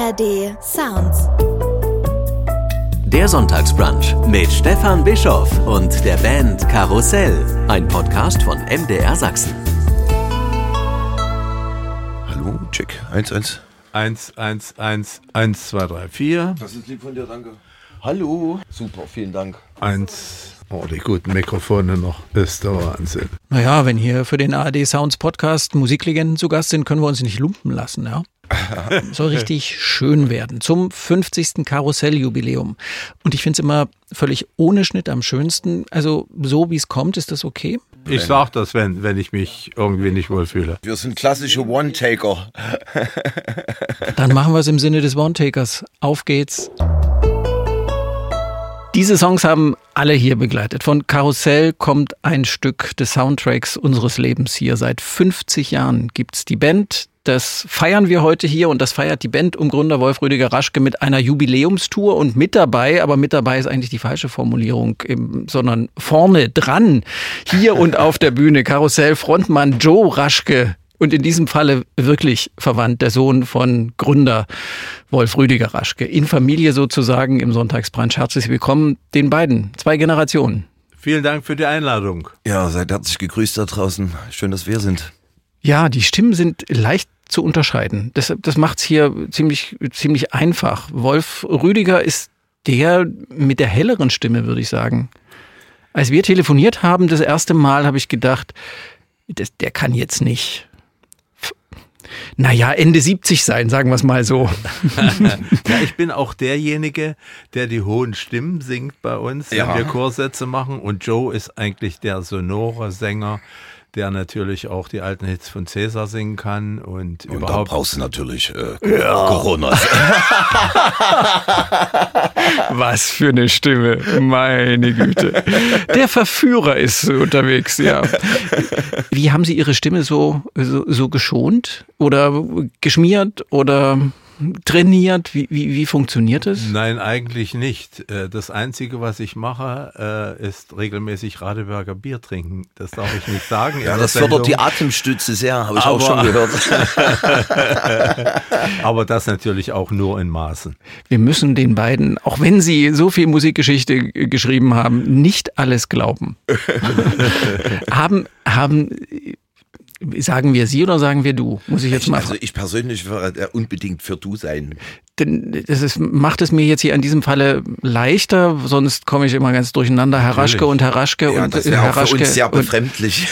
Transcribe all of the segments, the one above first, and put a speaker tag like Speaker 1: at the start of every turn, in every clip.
Speaker 1: ARD Sounds.
Speaker 2: Der Sonntagsbrunch mit Stefan Bischoff und der Band Karussell. Ein Podcast von MDR Sachsen.
Speaker 3: Hallo, check. 1-1.
Speaker 4: 1-1-1-1, 2, 3, 4.
Speaker 3: Das ist lieb von dir, danke. Hallo. Super, vielen Dank.
Speaker 4: 1. Oh, die guten Mikrofone noch. Ist der Wahnsinn.
Speaker 5: Naja, wenn hier für den ARD Sounds Podcast Musiklegenden zu Gast sind, können wir uns nicht lumpen lassen, ja. Soll richtig schön werden. Zum 50. Karussell-Jubiläum. Und ich finde es immer völlig ohne Schnitt am schönsten. Also so wie es kommt, ist das okay?
Speaker 4: Ich sag das, wenn ich mich irgendwie nicht wohlfühle.
Speaker 3: Wir sind klassische One-Taker.
Speaker 5: Dann machen wir es im Sinne des One-Takers. Auf geht's. Diese Songs haben alle hier begleitet. Von Karussell kommt ein Stück des Soundtracks unseres Lebens hier. Seit 50 Jahren gibt's die Band. Das feiern wir heute hier und das feiert die Band um Gründer Wolf Rüdiger Raschke mit einer Jubiläumstour und mit dabei, aber mit dabei ist eigentlich die falsche Formulierung, sondern vorne dran, hier und auf der Bühne, Karussell Frontmann Joe Raschke. Und in diesem Falle wirklich verwandt, der Sohn von Gründer Wolf Rüdiger Raschke. In Familie sozusagen im Sonntagsbrunch. Herzlich willkommen den beiden. 2 Generationen.
Speaker 4: Vielen Dank für die Einladung.
Speaker 3: Ja, seid herzlich gegrüßt da draußen. Schön, dass wir hier sind.
Speaker 5: Ja, die Stimmen sind leicht zu unterscheiden. Das macht's hier ziemlich einfach. Wolf Rüdiger ist der mit der helleren Stimme, würde ich sagen. Als wir telefoniert haben, das erste Mal, habe ich gedacht, der kann jetzt nicht... Ende 70 sein, sagen wir es mal so.
Speaker 4: Ja, ich bin auch derjenige, der die hohen Stimmen singt bei uns, wenn wir Chorsätze machen. Und Joe ist eigentlich der sonore Sänger, der natürlich auch die alten Hits von Cäsar singen kann. Und überhaupt
Speaker 3: da brauchst du natürlich Corona.
Speaker 5: Was für eine Stimme, meine Güte. Der Verführer ist unterwegs, ja. Wie haben Sie Ihre Stimme so geschont oder geschmiert oder trainiert? Wie funktioniert es?
Speaker 4: Nein, eigentlich nicht. Das Einzige, was ich mache, ist regelmäßig Radeberger Bier trinken. Das darf ich nicht sagen.
Speaker 3: Ja, das fördert die Atemstütze sehr, habe ich auch schon gehört.
Speaker 4: Aber das natürlich auch nur in Maßen.
Speaker 5: Wir müssen den beiden, auch wenn sie so viel Musikgeschichte geschrieben haben, nicht alles glauben. Sagen wir Sie oder sagen wir du? Muss ich jetzt mal.
Speaker 3: Also ich persönlich würde unbedingt für du sein.
Speaker 5: Denn macht es mir jetzt hier in diesem Falle leichter, sonst komme ich immer ganz durcheinander. Herr Raschke und Herr Raschke
Speaker 3: ja,
Speaker 5: und
Speaker 3: das wäre
Speaker 5: Herr
Speaker 3: auch für
Speaker 5: Raschke.
Speaker 3: uns sehr befremdlich.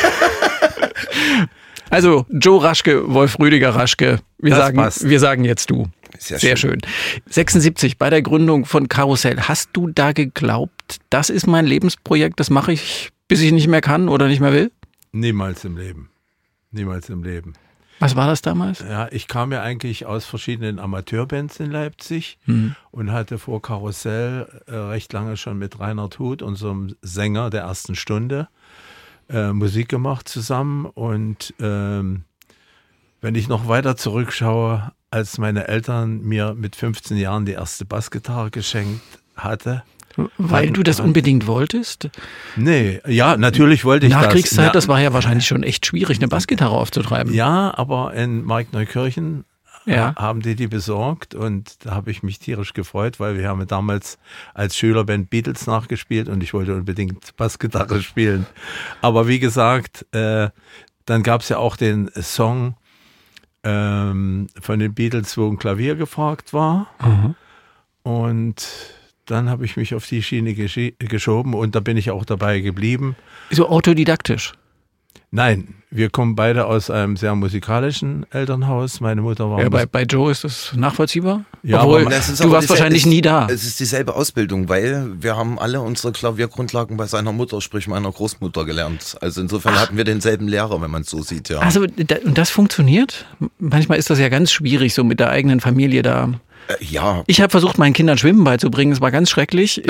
Speaker 5: Also Joe Raschke, Wolf Rüdiger Raschke. Wir sagen jetzt du. Sehr schön. 76 bei der Gründung von Karussell. Hast du da geglaubt, das ist mein Lebensprojekt, das mache ich, bis ich nicht mehr kann oder nicht mehr will?
Speaker 4: Niemals im Leben. Niemals im Leben.
Speaker 5: Was war das damals?
Speaker 4: Ja, ich kam ja eigentlich aus verschiedenen Amateurbands in Leipzig und hatte vor Karussell recht lange schon mit Reinhard Huth, unserem Sänger der ersten Stunde, Musik gemacht zusammen. Und wenn ich noch weiter zurückschaue, als meine Eltern mir mit 15 Jahren die erste Bassgitarre geschenkt hatte.
Speaker 5: Weil du das unbedingt wolltest?
Speaker 4: Nee, ja, natürlich wollte ich das.
Speaker 5: Nachkriegszeit, das war ja wahrscheinlich schon echt schwierig, eine Bassgitarre aufzutreiben.
Speaker 4: Ja, aber in Markneukirchen haben die besorgt und da habe ich mich tierisch gefreut, weil wir haben damals als Schülerband Beatles nachgespielt und ich wollte unbedingt Bassgitarre spielen. Aber wie gesagt, dann gab es ja auch den Song von den Beatles, wo ein Klavier gefragt war. Und dann habe ich mich auf die Schiene geschoben und da bin ich auch dabei geblieben.
Speaker 5: So autodidaktisch?
Speaker 4: Nein, wir kommen beide aus einem sehr musikalischen Elternhaus. Meine Mutter war...
Speaker 5: Ja, bei Joe ist das nachvollziehbar?
Speaker 4: Ja,
Speaker 5: obwohl, du warst wahrscheinlich nie da.
Speaker 3: Es ist dieselbe Ausbildung, weil wir haben alle unsere Klaviergrundlagen bei seiner Mutter, sprich meiner Großmutter, gelernt. Also insofern hatten wir denselben Lehrer, wenn man es so sieht, ja. Also
Speaker 5: und das funktioniert? Manchmal ist das ja ganz schwierig, so mit der eigenen Familie da...
Speaker 3: Ja.
Speaker 5: Ich habe versucht, meinen Kindern Schwimmen beizubringen. Es war ganz schrecklich.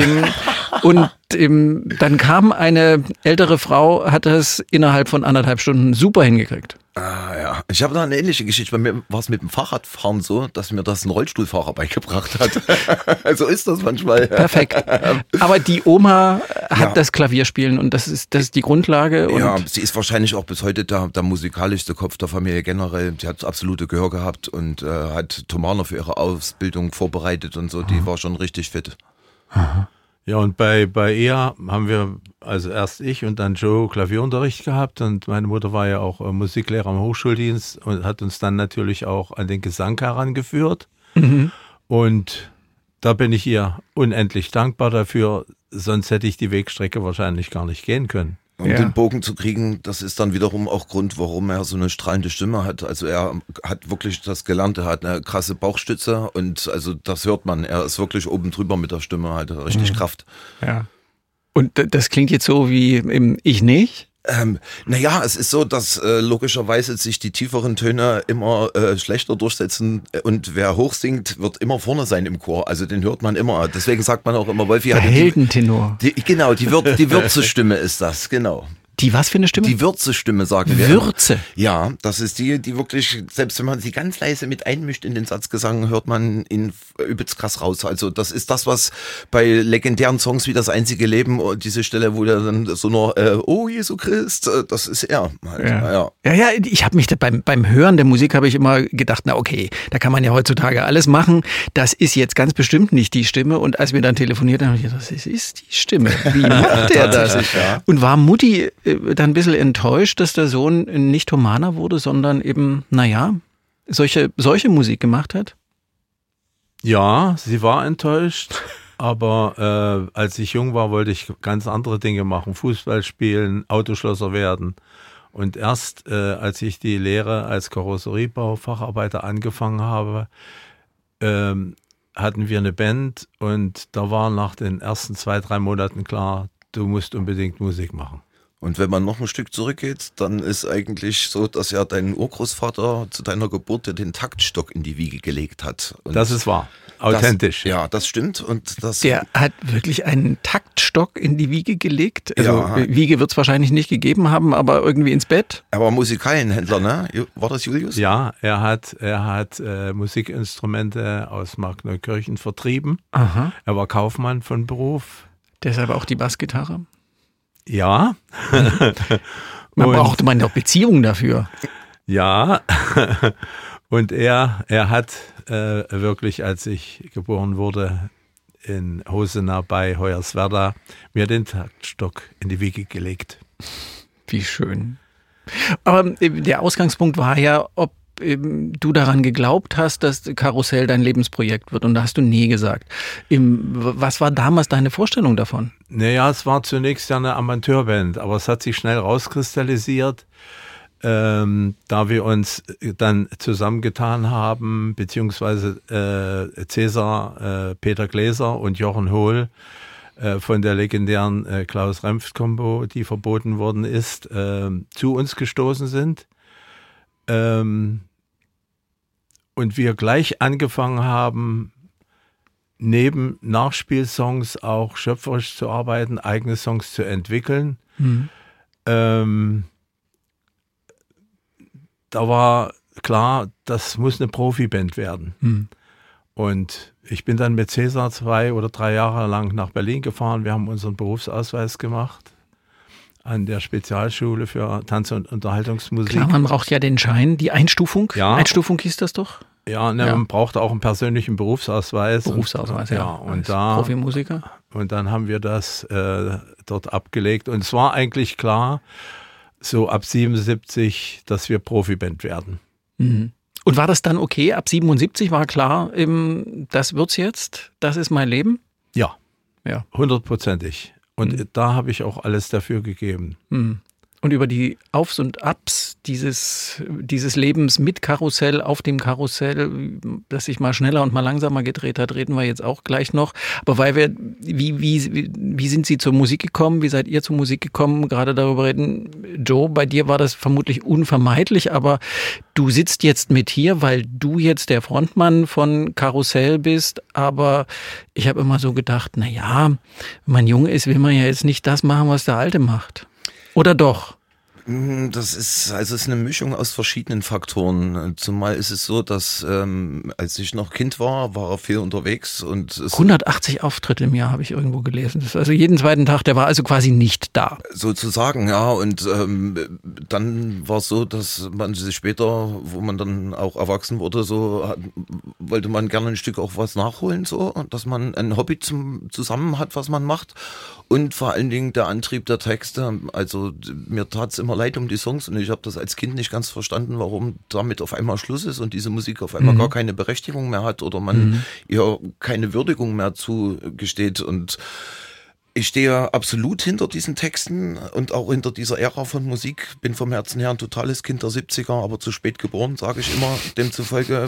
Speaker 5: Dann kam eine ältere Frau, hat es innerhalb von 1,5 Stunden super hingekriegt.
Speaker 3: Ja. Ich habe da eine ähnliche Geschichte. Bei mir war es mit dem Fahrradfahren so, dass mir das ein Rollstuhlfahrer beigebracht hat. So ist das manchmal.
Speaker 5: Perfekt. Aber die Oma hat das Klavierspielen und das ist die Grundlage. Und
Speaker 3: ja, sie ist wahrscheinlich auch bis heute der musikalischste Kopf der Familie generell. Sie hat das absolute Gehör gehabt und hat Thomaner für ihre Ausbildung vorbereitet und so. Die war schon richtig fit.
Speaker 4: Aha. Ja, und bei ihr haben wir, also erst ich und dann Joe, Klavierunterricht gehabt und meine Mutter war ja auch Musiklehrer am Hochschuldienst und hat uns dann natürlich auch an den Gesang herangeführt. Und da bin ich ihr unendlich dankbar dafür, sonst hätte ich die Wegstrecke wahrscheinlich gar nicht gehen können.
Speaker 3: Um den Bogen zu kriegen, das ist dann wiederum auch Grund, warum er so eine strahlende Stimme hat. Also er hat wirklich das gelernt, er hat eine krasse Bauchstütze und also das hört man. Er ist wirklich oben drüber mit der Stimme, hat richtig Kraft.
Speaker 5: Ja. Und das klingt jetzt so wie im Ich nicht?
Speaker 3: Naja, es ist so, dass logischerweise sich die tieferen Töne immer schlechter durchsetzen und wer hoch singt, wird immer vorne sein im Chor. Also den hört man immer. Deswegen sagt man auch immer, Wolfi hat
Speaker 5: Heldentenor.
Speaker 3: Genau, die Würzestimme ist das, genau.
Speaker 5: Die was für eine Stimme?
Speaker 3: Die Würzestimme, sagen wir.
Speaker 5: Würze?
Speaker 3: Ja, das ist die wirklich, selbst wenn man sie ganz leise mit einmischt in den Satzgesang, hört man ihn übelst krass raus. Also das ist das, was bei legendären Songs wie Das einzige Leben, diese Stelle, wo der dann so nur, oh Jesu Christ, das ist er. Halt.
Speaker 5: Ja, ich habe mich beim Hören der Musik habe ich immer gedacht, na okay, da kann man ja heutzutage alles machen. Das ist jetzt ganz bestimmt nicht die Stimme. Und als wir dann telefoniert haben, habe ich gedacht, das ist die Stimme. Wie macht der das?
Speaker 3: Ja.
Speaker 5: Und war Mutti dann ein bisschen enttäuscht, dass der Sohn nicht Thomaner wurde, sondern eben, solche Musik gemacht hat?
Speaker 4: Ja, sie war enttäuscht, aber als ich jung war, wollte ich ganz andere Dinge machen, Fußball spielen, Autoschlosser werden. Und erst als ich die Lehre als Karosseriebau-Facharbeiter angefangen habe, hatten wir eine Band und da war nach den ersten 2-3 Monaten klar, du musst unbedingt Musik machen.
Speaker 3: Und wenn man noch ein Stück zurückgeht, dann ist eigentlich so, dass ja dein Urgroßvater zu deiner Geburt den Taktstock in die Wiege gelegt hat. Und
Speaker 4: das ist wahr. Authentisch.
Speaker 3: Das stimmt. Und
Speaker 5: der hat wirklich einen Taktstock in die Wiege gelegt. Also Wiege wird es wahrscheinlich nicht gegeben haben, aber irgendwie ins Bett.
Speaker 3: Er war Musikalienhändler, ne? War das Julius?
Speaker 4: Ja, er hat Musikinstrumente aus Markneukirchen vertrieben.
Speaker 5: Aha.
Speaker 4: Er war Kaufmann von Beruf.
Speaker 5: Deshalb auch die Bassgitarre?
Speaker 4: Ja.
Speaker 5: Man brauchte eine Beziehung dafür.
Speaker 4: Ja. Und er hat wirklich, als ich geboren wurde, in Hosenau bei Hoyerswerda, mir den Taktstock in die Wiege gelegt.
Speaker 5: Wie schön. Aber der Ausgangspunkt war ja, ob du daran geglaubt hast, dass Karussell dein Lebensprojekt wird. Und da hast du nie gesagt. Was war damals deine Vorstellung davon?
Speaker 4: Naja, es war zunächst ja eine Amateurband, aber es hat sich schnell rauskristallisiert, da wir uns dann zusammengetan haben, beziehungsweise Cäsar, Peter Gläser und Jochen Hohl von der legendären Klaus-Remft-Kombo, die verboten worden ist, zu uns gestoßen sind. Und wir gleich angefangen haben, neben Nachspielsongs auch schöpferisch zu arbeiten, eigene Songs zu entwickeln. Da war klar, das muss eine Profiband werden. Und ich bin dann mit Cäsar 2 oder 3 Jahre lang nach Berlin gefahren. Wir haben unseren Berufsausweis gemacht an der Spezialschule für Tanz- und Unterhaltungsmusik.
Speaker 5: Klar, man braucht ja den Schein, die Einstufung.
Speaker 4: Ja.
Speaker 5: Einstufung hieß das doch?
Speaker 4: Ja, man braucht auch einen persönlichen Berufsausweis.
Speaker 5: Berufsausweis,
Speaker 4: und da
Speaker 5: Profimusiker.
Speaker 4: Und dann haben wir das dort abgelegt. Und es war eigentlich klar, so ab 77, dass wir Profiband werden.
Speaker 5: Mhm. Und war das dann okay? Ab 77 war klar, das wird's jetzt? Das ist mein Leben?
Speaker 4: Ja. 100%. Und da habe ich auch alles dafür gegeben.
Speaker 5: Und über die Aufs und Abs dieses Lebens mit Karussell, auf dem Karussell, das sich mal schneller und mal langsamer gedreht hat, reden wir jetzt auch gleich noch. Aber wie sind Sie zur Musik gekommen? Wie seid ihr zur Musik gekommen? Gerade darüber reden. Joe, bei dir war das vermutlich unvermeidlich, aber du sitzt jetzt mit hier, weil du jetzt der Frontmann von Karussell bist. Aber ich habe immer so gedacht, wenn man jung ist, will man ja jetzt nicht das machen, was der Alte macht. Oder doch?
Speaker 3: Das ist eine Mischung aus verschiedenen Faktoren. Zumal ist es so, dass als ich noch Kind war er viel unterwegs und
Speaker 5: 180 Auftritte im Jahr habe ich irgendwo gelesen. Das ist also jeden zweiten Tag, der war also quasi nicht da.
Speaker 3: Sozusagen, ja. Und dann war es so, dass man sich später, wo man dann auch erwachsen wurde, wollte man gerne ein Stück auch was nachholen, so, dass man ein Hobby zusammen hat, was man macht. Und vor allen Dingen der Antrieb der Texte. Also mir tat es immer leid um die Songs und ich habe das als Kind nicht ganz verstanden, warum damit auf einmal Schluss ist und diese Musik auf einmal gar keine Berechtigung mehr hat oder man ihr keine Würdigung mehr zugesteht. Und ich stehe absolut hinter diesen Texten und auch hinter dieser Ära von Musik. Bin vom Herzen her ein totales Kind der 70er, aber zu spät geboren, sage ich immer. Demzufolge,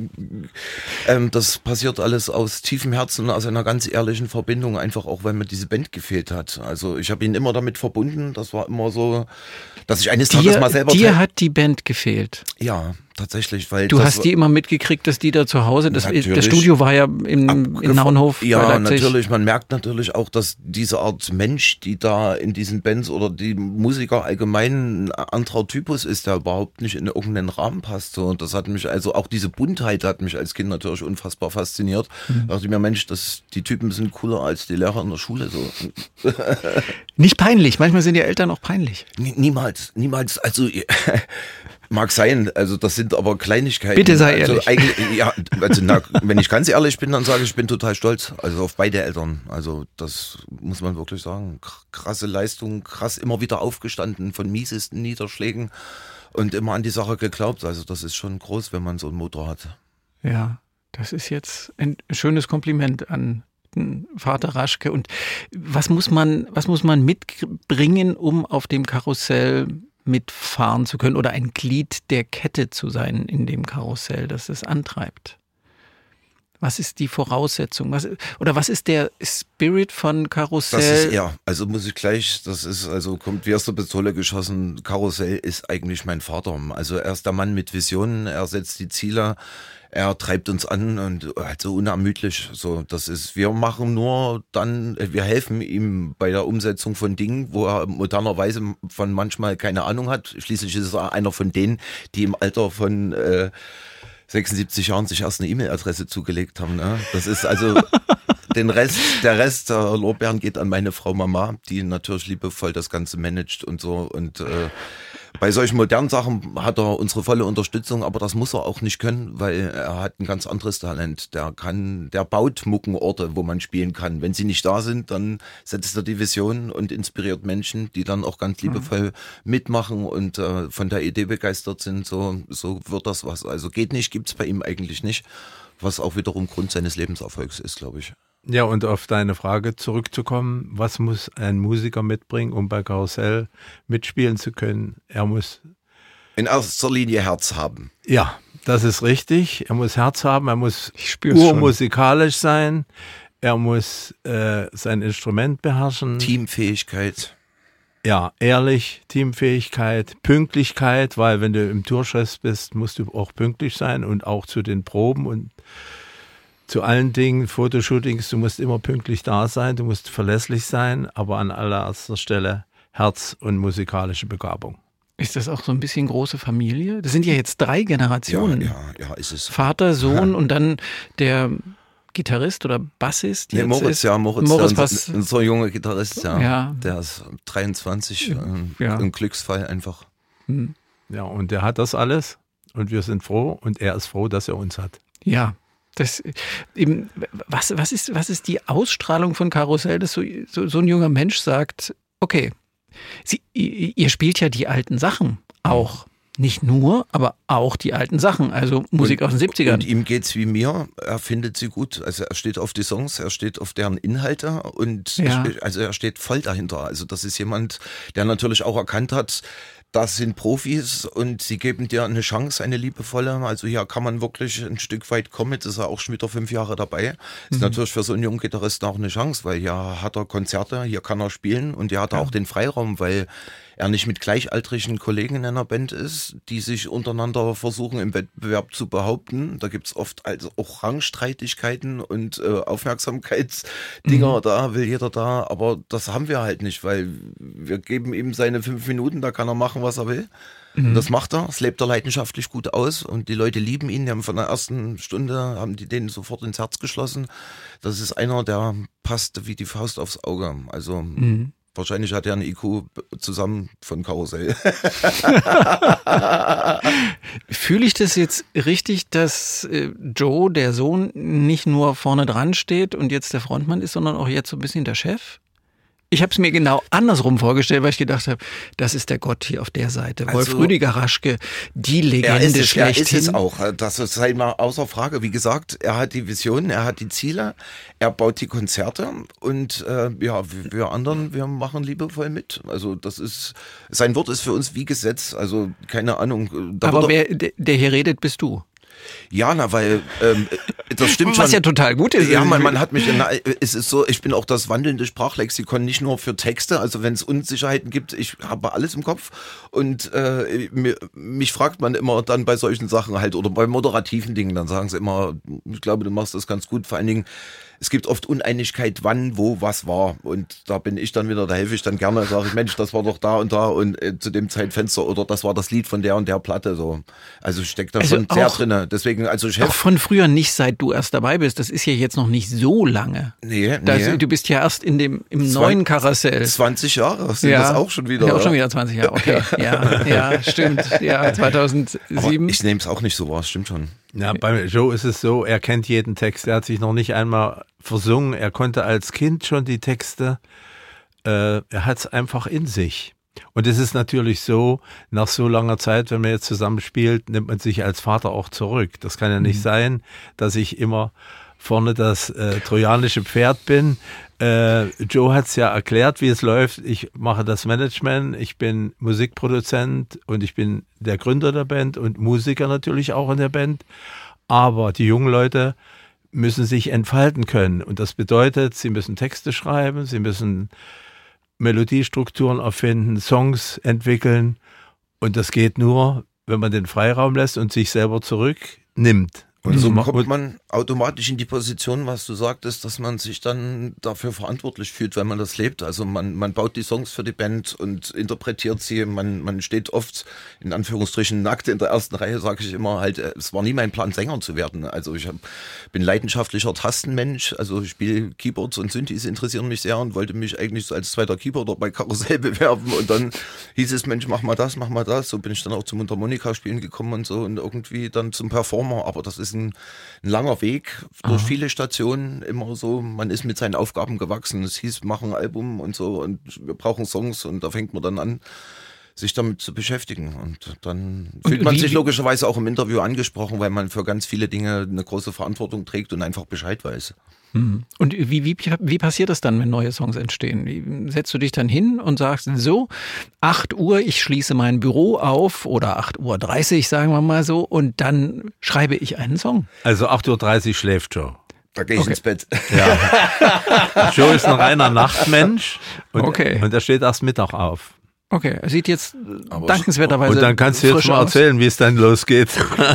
Speaker 3: das passiert alles aus tiefem Herzen, aus einer ganz ehrlichen Verbindung, einfach auch, weil mir diese Band gefehlt hat. Also ich habe ihn immer damit verbunden, das war immer so, dass ich eines Tages mal selber...
Speaker 5: Dir hat die Band gefehlt?
Speaker 3: Ja, tatsächlich, weil
Speaker 5: du hast die immer mitgekriegt, dass die da zu Hause, das Studio war ja in Naunhof.
Speaker 3: Ja, natürlich, man merkt natürlich auch, dass diese Art Mensch, die da in diesen Bands oder die Musiker allgemein ein anderer Typus ist, der überhaupt nicht in irgendeinen Rahmen passt. Und das hat mich, also auch diese Buntheit hat mich als Kind natürlich unfassbar fasziniert. Da dachte ich mir, Mensch, die Typen sind cooler als die Lehrer in der Schule. So.
Speaker 5: Nicht peinlich, manchmal sind die Eltern auch peinlich.
Speaker 3: Niemals, also... Mag sein, also das sind aber Kleinigkeiten.
Speaker 5: Bitte sei ehrlich.
Speaker 3: Wenn ich ganz ehrlich bin, dann sage ich, ich bin total stolz, also auf beide Eltern. Also das muss man wirklich sagen. Krasse Leistung, krass immer wieder aufgestanden von miesesten Niederschlägen und immer an die Sache geglaubt. Also das ist schon groß, wenn man so einen Motor hat.
Speaker 5: Ja, das ist jetzt ein schönes Kompliment an den Vater Raschke. Und was muss man mitbringen, um auf dem Karussell mitfahren zu können oder ein Glied der Kette zu sein in dem Karussell, das es antreibt? Was ist die Voraussetzung? Was ist der Spirit von Karussell?
Speaker 3: Das ist also muss ich gleich, kommt wie aus der Pistole geschossen, Karussell ist eigentlich mein Vater. Also er ist der Mann mit Visionen, er setzt die Ziele, er treibt uns an und halt so unermüdlich. So, wir helfen ihm bei der Umsetzung von Dingen, wo er modernerweise von manchmal keine Ahnung hat. Schließlich ist er einer von denen, die im Alter von 76 Jahren sich erst eine E-Mail-Adresse zugelegt haben. Ne? Das ist also der Rest der Lorbeeren geht an meine Frau Mama, die natürlich liebevoll das Ganze managt und so. Und bei solchen modernen Sachen hat er unsere volle Unterstützung, aber das muss er auch nicht können, weil er hat ein ganz anderes Talent. Der baut Muckenorte, wo man spielen kann. Wenn sie nicht da sind, dann setzt er die Vision und inspiriert Menschen, die dann auch ganz liebevoll mitmachen und von der Idee begeistert sind. So wird das was. Also geht nicht, gibt's bei ihm eigentlich nicht, was auch wiederum Grund seines Lebenserfolgs ist, glaube ich.
Speaker 4: Ja, und auf deine Frage zurückzukommen, was muss ein Musiker mitbringen, um bei Karussell mitspielen zu können? Er muss
Speaker 3: in erster Linie Herz haben.
Speaker 4: Ja, das ist richtig. Er muss Herz haben, er muss urmusikalisch sein, er muss sein Instrument beherrschen.
Speaker 3: Teamfähigkeit.
Speaker 4: Ja, ehrlich, Teamfähigkeit, Pünktlichkeit, weil wenn du im Tourstress bist, musst du auch pünktlich sein und auch zu den Proben und zu allen Dingen, Fotoshootings, du musst immer pünktlich da sein, du musst verlässlich sein, aber an allererster Stelle Herz und musikalische Begabung.
Speaker 5: Ist das auch so ein bisschen große Familie? Das sind ja jetzt 3 Generationen.
Speaker 3: Ja, ist es.
Speaker 5: Vater, Sohn und dann der Gitarrist oder Bassist?
Speaker 3: Moritz, unser junger Gitarrist,
Speaker 5: ja.
Speaker 3: Der ist 23, ein Glücksfall einfach.
Speaker 4: Ja, und der hat das alles und wir sind froh und er ist froh, dass er uns hat.
Speaker 5: Ja. Was ist die Ausstrahlung von Karussell, dass so ein junger Mensch sagt, okay, ihr spielt ja die alten Sachen auch. Nicht nur, aber auch die alten Sachen, also Musik aus den 70ern.
Speaker 3: Und ihm geht's wie mir, er findet sie gut. Also er steht auf die Songs, er steht auf deren Inhalte und er steht voll dahinter. Also das ist jemand, der natürlich auch erkannt hat, das sind Profis und sie geben dir eine Chance, eine liebevolle. Also hier kann man wirklich ein Stück weit kommen. Jetzt ist er auch schon wieder 5 Jahre dabei. Ist natürlich für so einen jungen Gitarristen auch eine Chance, weil hier hat er Konzerte, hier kann er spielen und hier hat er auch den Freiraum, weil er nicht mit gleichaltrigen Kollegen in einer Band ist, die sich untereinander versuchen im Wettbewerb zu behaupten. Da gibt's oft also auch Rangstreitigkeiten und Aufmerksamkeitsdinger, da will jeder da, aber das haben wir halt nicht, weil wir geben ihm seine 5 Minuten, da kann er machen, was er will. Und das macht er, das lebt er leidenschaftlich gut aus und die Leute lieben ihn, die haben von der ersten Stunde, haben die den sofort ins Herz geschlossen. Das ist einer, der passt wie die Faust aufs Auge, also wahrscheinlich hat er einen IQ zusammen von Karussell.
Speaker 5: Fühle ich das jetzt richtig, dass Joe, der Sohn, nicht nur vorne dran steht und jetzt der Frontmann ist, sondern auch jetzt so ein bisschen der Chef? Ich habe es mir genau andersrum vorgestellt, weil ich gedacht habe, das ist der Gott hier auf der Seite.
Speaker 3: Also,
Speaker 5: Wolf Rüdiger Raschke, die Legende schlechthin.
Speaker 3: Er ist es auch. Das ist halt mal außer Frage. Wie gesagt, er hat die Vision, er hat die Ziele, er baut die Konzerte und wir anderen, wir machen liebevoll mit. Also das ist, sein Wort ist für uns wie Gesetz. Also keine Ahnung.
Speaker 5: Aber der hier redet, bist du.
Speaker 3: Ja, weil das stimmt
Speaker 5: Was
Speaker 3: schon.
Speaker 5: Ja total gut ist.
Speaker 3: Ja, man hat mich, es ist so, ich bin auch das wandelnde Sprachlexikon, nicht nur für Texte, also wenn es Unsicherheiten gibt, ich habe alles im Kopf und mich fragt man immer dann bei solchen Sachen halt oder bei moderativen Dingen, dann sagen sie immer, ich glaube, du machst das ganz gut, vor allen Dingen, es gibt oft Uneinigkeit, wann, wo, was war und da bin ich dann wieder, da helfe ich dann gerne, sage ich, Mensch, das war doch da und zu dem Zeitfenster oder das war das Lied von der und der Platte, so. Also steckt da schon sehr drinne. Deswegen, also Chef.
Speaker 5: Auch von früher nicht, seit du erst dabei bist, das ist ja jetzt noch nicht so lange.
Speaker 3: Nee.
Speaker 5: Du bist ja erst im neuen Karussell.
Speaker 3: 20 Jahre sind das auch schon wieder.
Speaker 5: Ja, auch schon wieder 20 Jahre, okay. Ja, stimmt. Ja, 2007.
Speaker 3: Aber ich nehme es auch nicht so wahr, stimmt schon.
Speaker 4: Ja, bei Joe ist es so, er kennt jeden Text, er hat sich noch nicht einmal versungen, er konnte als Kind schon die Texte, er hat es einfach in sich. Und es ist natürlich so, nach so langer Zeit, wenn man jetzt zusammenspielt, nimmt man sich als Vater auch zurück. Das kann ja nicht sein, dass ich immer vorne das trojanische Pferd bin. Joe hat es ja erklärt, wie es läuft. Ich mache das Management, ich bin Musikproduzent und ich bin der Gründer der Band und Musiker natürlich auch in der Band. Aber die jungen Leute müssen sich entfalten können. Und das bedeutet, sie müssen Texte schreiben, sie müssen Melodiestrukturen erfinden, Songs entwickeln. Und das geht nur, wenn man den Freiraum lässt und sich selber zurücknimmt.
Speaker 3: Und so kommt man automatisch in die Position, was du sagtest, dass man sich dann dafür verantwortlich fühlt, weil man das lebt. Also man baut die Songs für die Band und interpretiert sie. Man steht oft in Anführungsstrichen nackt in der ersten Reihe, sage ich immer halt. Es war nie mein Plan, Sänger zu werden. Also ich bin leidenschaftlicher Tastenmensch. Also ich spiele Keyboards und Synthes interessieren mich sehr und wollte mich eigentlich als zweiter Keyboarder bei Karussell bewerben. Und dann hieß es, Mensch, mach mal das. So bin ich dann auch zum Mundharmonika-Spielen gekommen und so und irgendwie dann zum Performer. Aber das ist ein langer Weg durch viele Stationen, immer so, man ist mit seinen Aufgaben gewachsen. Es hieß, machen ein Album und so und wir brauchen Songs und da fängt man dann an, sich damit zu beschäftigen und dann fühlt man sich logischerweise auch im Interview angesprochen, weil man für ganz viele Dinge eine große Verantwortung trägt und einfach Bescheid weiß.
Speaker 5: Und wie passiert das dann, wenn neue Songs entstehen? Wie setzt du dich dann hin und sagst, so, 8 Uhr, ich schließe mein Büro auf oder 8:30 Uhr, sagen wir mal so, und dann schreibe ich einen Song?
Speaker 4: Also 8:30 Uhr schläft Joe.
Speaker 3: Da gehe ich ins Bett.
Speaker 4: Ja. Joe ist ein reiner Nachtmensch und er steht erst Mittag auf.
Speaker 5: Okay, er sieht jetzt dankenswerterweise
Speaker 4: und dann kannst du jetzt mal erzählen, wie es dann losgeht.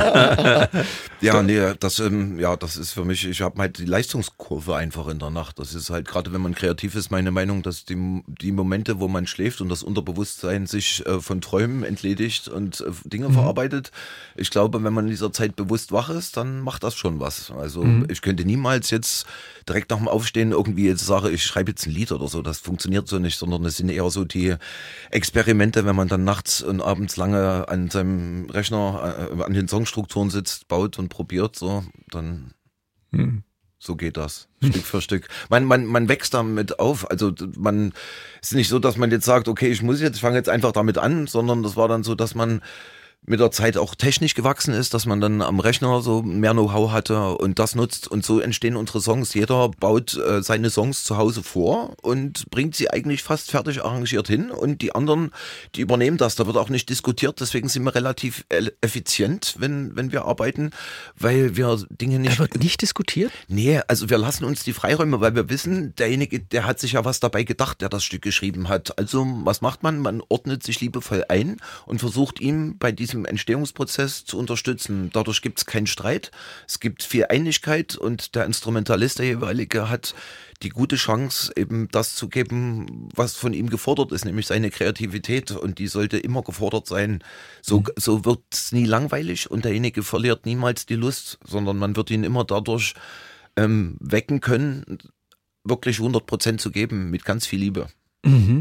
Speaker 3: Ja, nee, das ist für mich, ich habe halt die Leistungskurve einfach in der Nacht. Das ist halt, gerade wenn man kreativ ist, meine Meinung, dass die Momente, wo man schläft und das Unterbewusstsein sich von Träumen entledigt und Dinge verarbeitet, ich glaube, wenn man in dieser Zeit bewusst wach ist, dann macht das schon was. Also ich könnte niemals jetzt direkt nach dem Aufstehen irgendwie jetzt sagen, ich schreibe jetzt ein Lied oder so, das funktioniert so nicht, sondern es sind eher so die Experimente, wenn man dann nachts und abends lange an seinem Rechner, an den Songstrukturen sitzt, baut und probiert, so, dann so geht das, Stück für Stück. Man wächst damit auf, also man ist nicht so, dass man jetzt sagt, okay, ich fange jetzt einfach damit an, sondern das war dann so, dass man mit der Zeit auch technisch gewachsen ist, dass man dann am Rechner so mehr Know-how hatte und das nutzt und so entstehen unsere Songs. Jeder baut seine Songs zu Hause vor und bringt sie eigentlich fast fertig arrangiert hin und die anderen, die übernehmen das. Da wird auch nicht diskutiert, deswegen sind wir relativ effizient, wenn wir arbeiten, weil wir Dinge nicht...
Speaker 5: Da wird nicht diskutiert?
Speaker 3: Nee, also wir lassen uns die Freiräume, weil wir wissen, derjenige, der hat sich ja was dabei gedacht, der das Stück geschrieben hat. Also was macht man? Man ordnet sich liebevoll ein und versucht ihm bei diesem Entstehungsprozess zu unterstützen. Dadurch gibt es keinen Streit, es gibt viel Einigkeit und der Instrumentalist, der jeweilige, hat die gute Chance, eben das zu geben, was von ihm gefordert ist, nämlich seine Kreativität und die sollte immer gefordert sein. So wird es nie langweilig und derjenige verliert niemals die Lust, sondern man wird ihn immer dadurch wecken können, wirklich 100% zu geben, mit ganz viel Liebe.
Speaker 5: Mhm.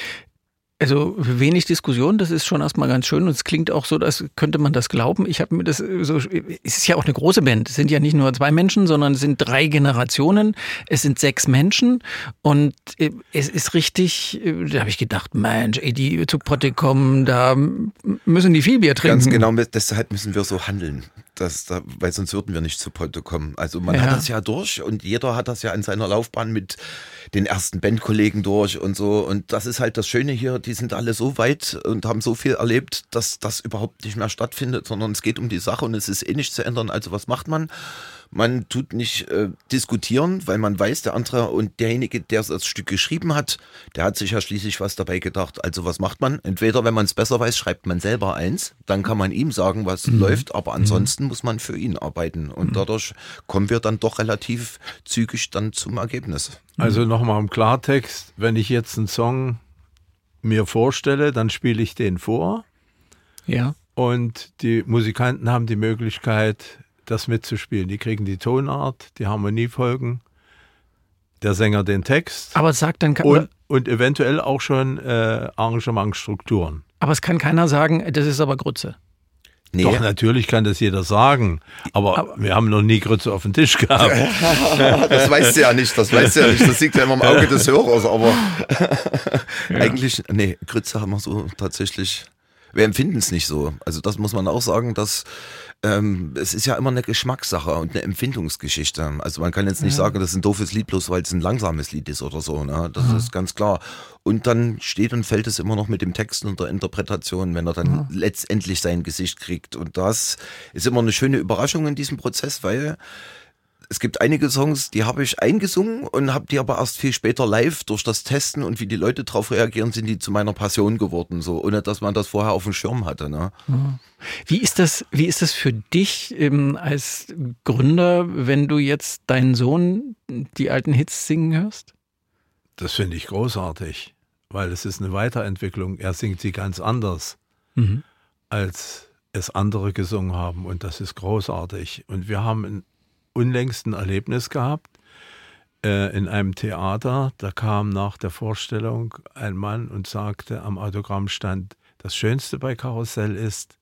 Speaker 5: Also wenig Diskussion, das ist schon erstmal ganz schön und es klingt auch so, als könnte man das glauben. Ich habe mir das so, es ist ja auch eine große Band, es sind ja nicht nur 2 Menschen, sondern es sind 3 Generationen, es sind 6 Menschen und es ist richtig, da habe ich gedacht, Mensch, die zu Potte kommen, da müssen die viel Bier trinken.
Speaker 3: Ganz genau, deshalb müssen wir so handeln. Weil sonst würden wir nicht zu Potte kommen. Also man hat das ja durch und jeder hat das ja in seiner Laufbahn mit den ersten Bandkollegen durch und so. Und das ist halt das Schöne hier, die sind alle so weit und haben so viel erlebt, dass das überhaupt nicht mehr stattfindet, sondern es geht um die Sache und es ist eh nicht zu ändern. Also was macht man? Man tut nicht diskutieren, weil man weiß, der andere und derjenige, der das Stück geschrieben hat, der hat sich ja schließlich was dabei gedacht. Also was macht man? Entweder, wenn man es besser weiß, schreibt man selber eins, dann kann man ihm sagen, was läuft, aber ansonsten muss man für ihn arbeiten. Und dadurch kommen wir dann doch relativ zügig dann zum Ergebnis.
Speaker 4: Also nochmal im Klartext, wenn ich jetzt einen Song mir vorstelle, dann spiele ich den vor.
Speaker 5: Ja.
Speaker 4: Und die Musikanten haben die Möglichkeit, das mitzuspielen. Die kriegen die Tonart, die Harmoniefolgen, der Sänger den Text.
Speaker 5: Aber sagt dann
Speaker 4: und eventuell auch schon Arrangementstrukturen.
Speaker 5: Aber es kann keiner sagen, das ist aber Grütze.
Speaker 3: Nee.
Speaker 4: Doch, natürlich kann das jeder sagen, aber wir haben noch nie Grütze auf dem Tisch gehabt.
Speaker 3: Das weißt du ja nicht, das liegt ja immer im Auge des Hörers, aber eigentlich, nee, Grütze haben wir so tatsächlich, wir empfinden es nicht so. Also das muss man auch sagen, dass es ist ja immer eine Geschmackssache und eine Empfindungsgeschichte. Also man kann jetzt nicht sagen, das ist ein doofes Lied, bloß weil es ein langsames Lied ist oder so. Ne? Das ist ganz klar. Und dann steht und fällt es immer noch mit dem Text und der Interpretation, wenn er dann letztendlich sein Gesicht kriegt. Und das ist immer eine schöne Überraschung in diesem Prozess, weil es gibt einige Songs, die habe ich eingesungen und habe die aber erst viel später live durch das Testen und wie die Leute drauf reagieren, sind die zu meiner Passion geworden, so ohne dass man das vorher auf dem Schirm hatte. Ne?
Speaker 5: Wie ist das für dich als Gründer, wenn du jetzt deinen Sohn die alten Hits singen hörst?
Speaker 4: Das finde ich großartig, weil es ist eine Weiterentwicklung. Er singt sie ganz anders, als es andere gesungen haben und das ist großartig. Und wir haben ein unlängst ein Erlebnis gehabt in einem Theater. Da kam nach der Vorstellung ein Mann und sagte am Autogrammstand, das Schönste bei Karussell ist,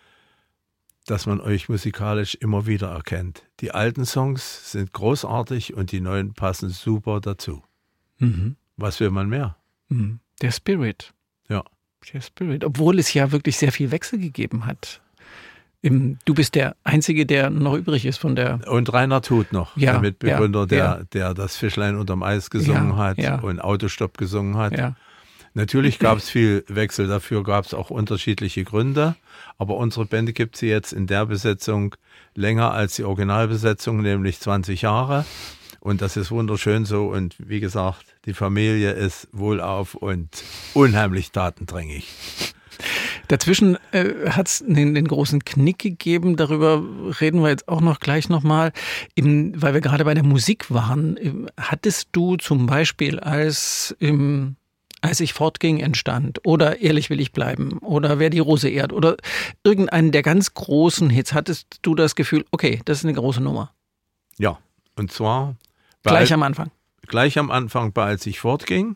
Speaker 4: dass man euch musikalisch immer wieder erkennt. Die alten Songs sind großartig und die neuen passen super dazu. Was will man mehr?
Speaker 5: Der Spirit.
Speaker 4: Ja.
Speaker 5: Der Spirit, obwohl es ja wirklich sehr viel Wechsel gegeben hat. Du bist der Einzige, der noch übrig ist von der...
Speaker 4: Und Rainer Tut noch, der Mitbegründer, der das Fischlein unterm Eis gesungen hat und Autostopp gesungen hat. Ja. Natürlich gab es viel Wechsel, dafür gab es auch unterschiedliche Gründe, aber unsere Band gibt sie jetzt in der Besetzung länger als die Originalbesetzung, nämlich 20 Jahre. Und das ist wunderschön so und wie gesagt, die Familie ist wohlauf und unheimlich tatendrängig.
Speaker 5: Dazwischen hat es den großen Knick gegeben, darüber reden wir jetzt auch noch gleich nochmal, weil wir gerade bei der Musik waren. Hattest du zum Beispiel, als ich fortging, entstand oder Ehrlich will ich bleiben oder Wer die Rose ehrt oder irgendeinen der ganz großen Hits, hattest du das Gefühl, okay, das ist eine große Nummer?
Speaker 4: Ja, und zwar
Speaker 5: gleich am Anfang.
Speaker 4: Gleich am Anfang bei Als ich fortging.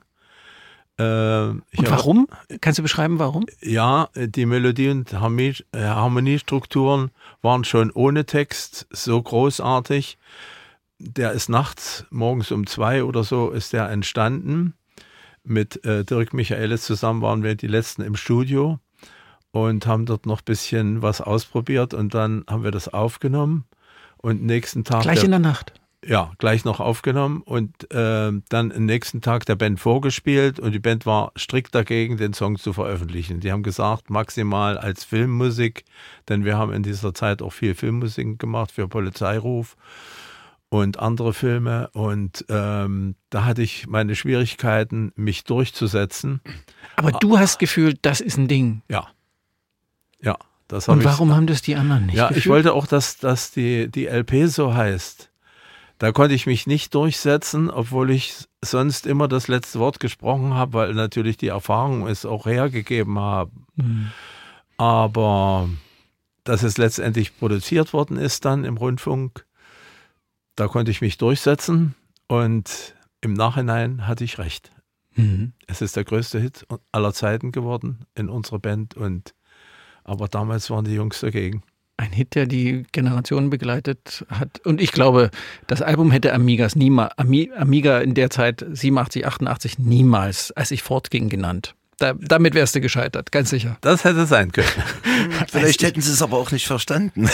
Speaker 5: Und warum? Kannst du beschreiben, warum?
Speaker 4: Ja, die Melodie- und Harmoniestrukturen waren schon ohne Text so großartig. Der ist nachts, morgens um 2 oder so, ist der entstanden. Mit Dirk Michaelis zusammen waren wir die Letzten im Studio. und haben dort noch ein bisschen was ausprobiert und dann haben wir das aufgenommen und nächsten Tag...
Speaker 5: Gleich in der Nacht?
Speaker 4: Ja, gleich noch aufgenommen und dann am nächsten Tag der Band vorgespielt und die Band war strikt dagegen, den Song zu veröffentlichen. Die haben gesagt, maximal als Filmmusik, denn wir haben in dieser Zeit auch viel Filmmusik gemacht für Polizeiruf und andere Filme und da hatte ich meine Schwierigkeiten, mich durchzusetzen.
Speaker 5: Aber du hast gefühlt, das ist ein Ding.
Speaker 4: Ja. Das
Speaker 5: und warum haben das die anderen nicht gefühlt?
Speaker 4: Ich wollte auch, dass die LP so heißt. Da konnte ich mich nicht durchsetzen, obwohl ich sonst immer das letzte Wort gesprochen habe, weil natürlich die Erfahrung es auch hergegeben haben. Mhm. Aber dass es letztendlich produziert worden ist dann im Rundfunk, da konnte ich mich durchsetzen und im Nachhinein hatte ich recht. Mhm. Es ist der größte Hit aller Zeiten geworden in unserer Band, aber damals waren die Jungs dagegen.
Speaker 5: Ein Hit, der die Generationen begleitet hat. Und ich glaube, das Album hätte Amiga in der Zeit 87, 88 niemals, als ich fortging, genannt. Damit wärst du gescheitert, ganz sicher.
Speaker 4: Das hätte sein können.
Speaker 3: Vielleicht hätten sie es aber auch nicht verstanden.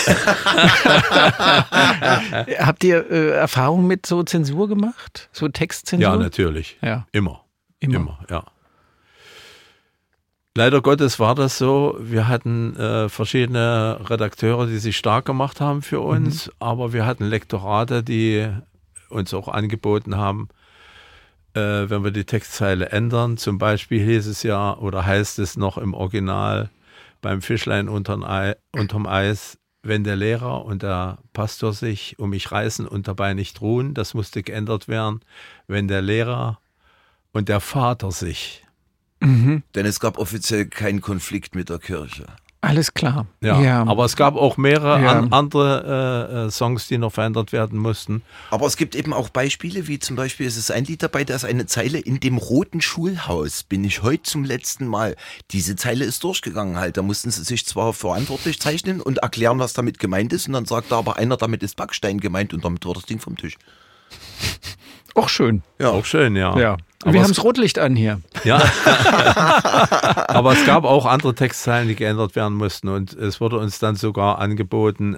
Speaker 5: Habt ihr Erfahrung mit so Zensur gemacht? So Textzensur?
Speaker 4: Ja, natürlich.
Speaker 5: Ja.
Speaker 4: Immer, ja. Leider Gottes war das so, wir hatten verschiedene Redakteure, die sich stark gemacht haben für uns, aber wir hatten Lektorate, die uns auch angeboten haben, wenn wir die Textzeile ändern. Zum Beispiel hieß es ja, oder heißt es noch im Original beim Fischlein unterm Eis, wenn der Lehrer und der Pastor sich um mich reißen und dabei nicht ruhen, das musste geändert werden, wenn der Lehrer und der Vater sich...
Speaker 3: Mhm. Denn es gab offiziell keinen Konflikt mit der Kirche.
Speaker 5: Alles klar.
Speaker 4: Ja. Aber es gab auch mehrere andere Songs, die noch verändert werden mussten.
Speaker 3: Aber es gibt eben auch Beispiele, wie zum Beispiel, es ist ein Lied dabei, da ist eine Zeile: In dem roten Schulhaus bin ich heute zum letzten Mal. Diese Zeile ist durchgegangen halt. Da mussten sie sich zwar verantwortlich zeichnen und erklären, was damit gemeint ist. Und dann sagt aber einer, damit ist Backstein gemeint und damit war das Ding vom Tisch.
Speaker 5: Auch schön.
Speaker 4: Ja. Auch schön, ja.
Speaker 5: Und wir haben das Rotlicht an hier.
Speaker 4: Ja. Aber es gab auch andere Textzeilen, die geändert werden mussten. Und es wurde uns dann sogar angeboten,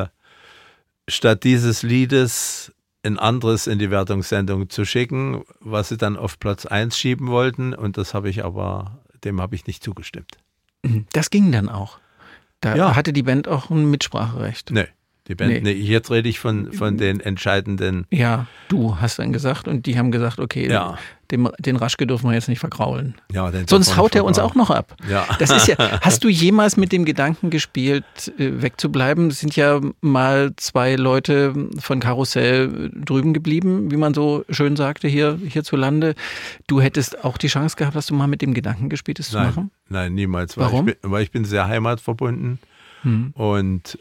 Speaker 4: statt dieses Liedes ein anderes in die Wertungssendung zu schicken, was sie dann auf Platz 1 schieben wollten. Und dem habe ich nicht zugestimmt.
Speaker 5: Das ging dann auch. Da hatte die Band auch ein Mitspracherecht.
Speaker 4: Nee. Die Band, nee, jetzt rede ich von den entscheidenden.
Speaker 5: Ja, du hast dann gesagt und die haben gesagt, okay, den Raschke dürfen wir jetzt nicht vergraulen.
Speaker 4: Ja,
Speaker 5: sonst haut er uns auch noch ab.
Speaker 4: Ja.
Speaker 5: Das ist ja. Hast du jemals mit dem Gedanken gespielt, wegzubleiben? Es sind ja mal 2 Leute von Karussell drüben geblieben, wie man so schön sagte, hierzulande. Du hättest auch die Chance gehabt, dass du mal mit dem Gedanken gespielt hast, zu machen?
Speaker 4: Nein, niemals.
Speaker 5: Warum?
Speaker 4: Weil ich bin sehr heimatverbunden und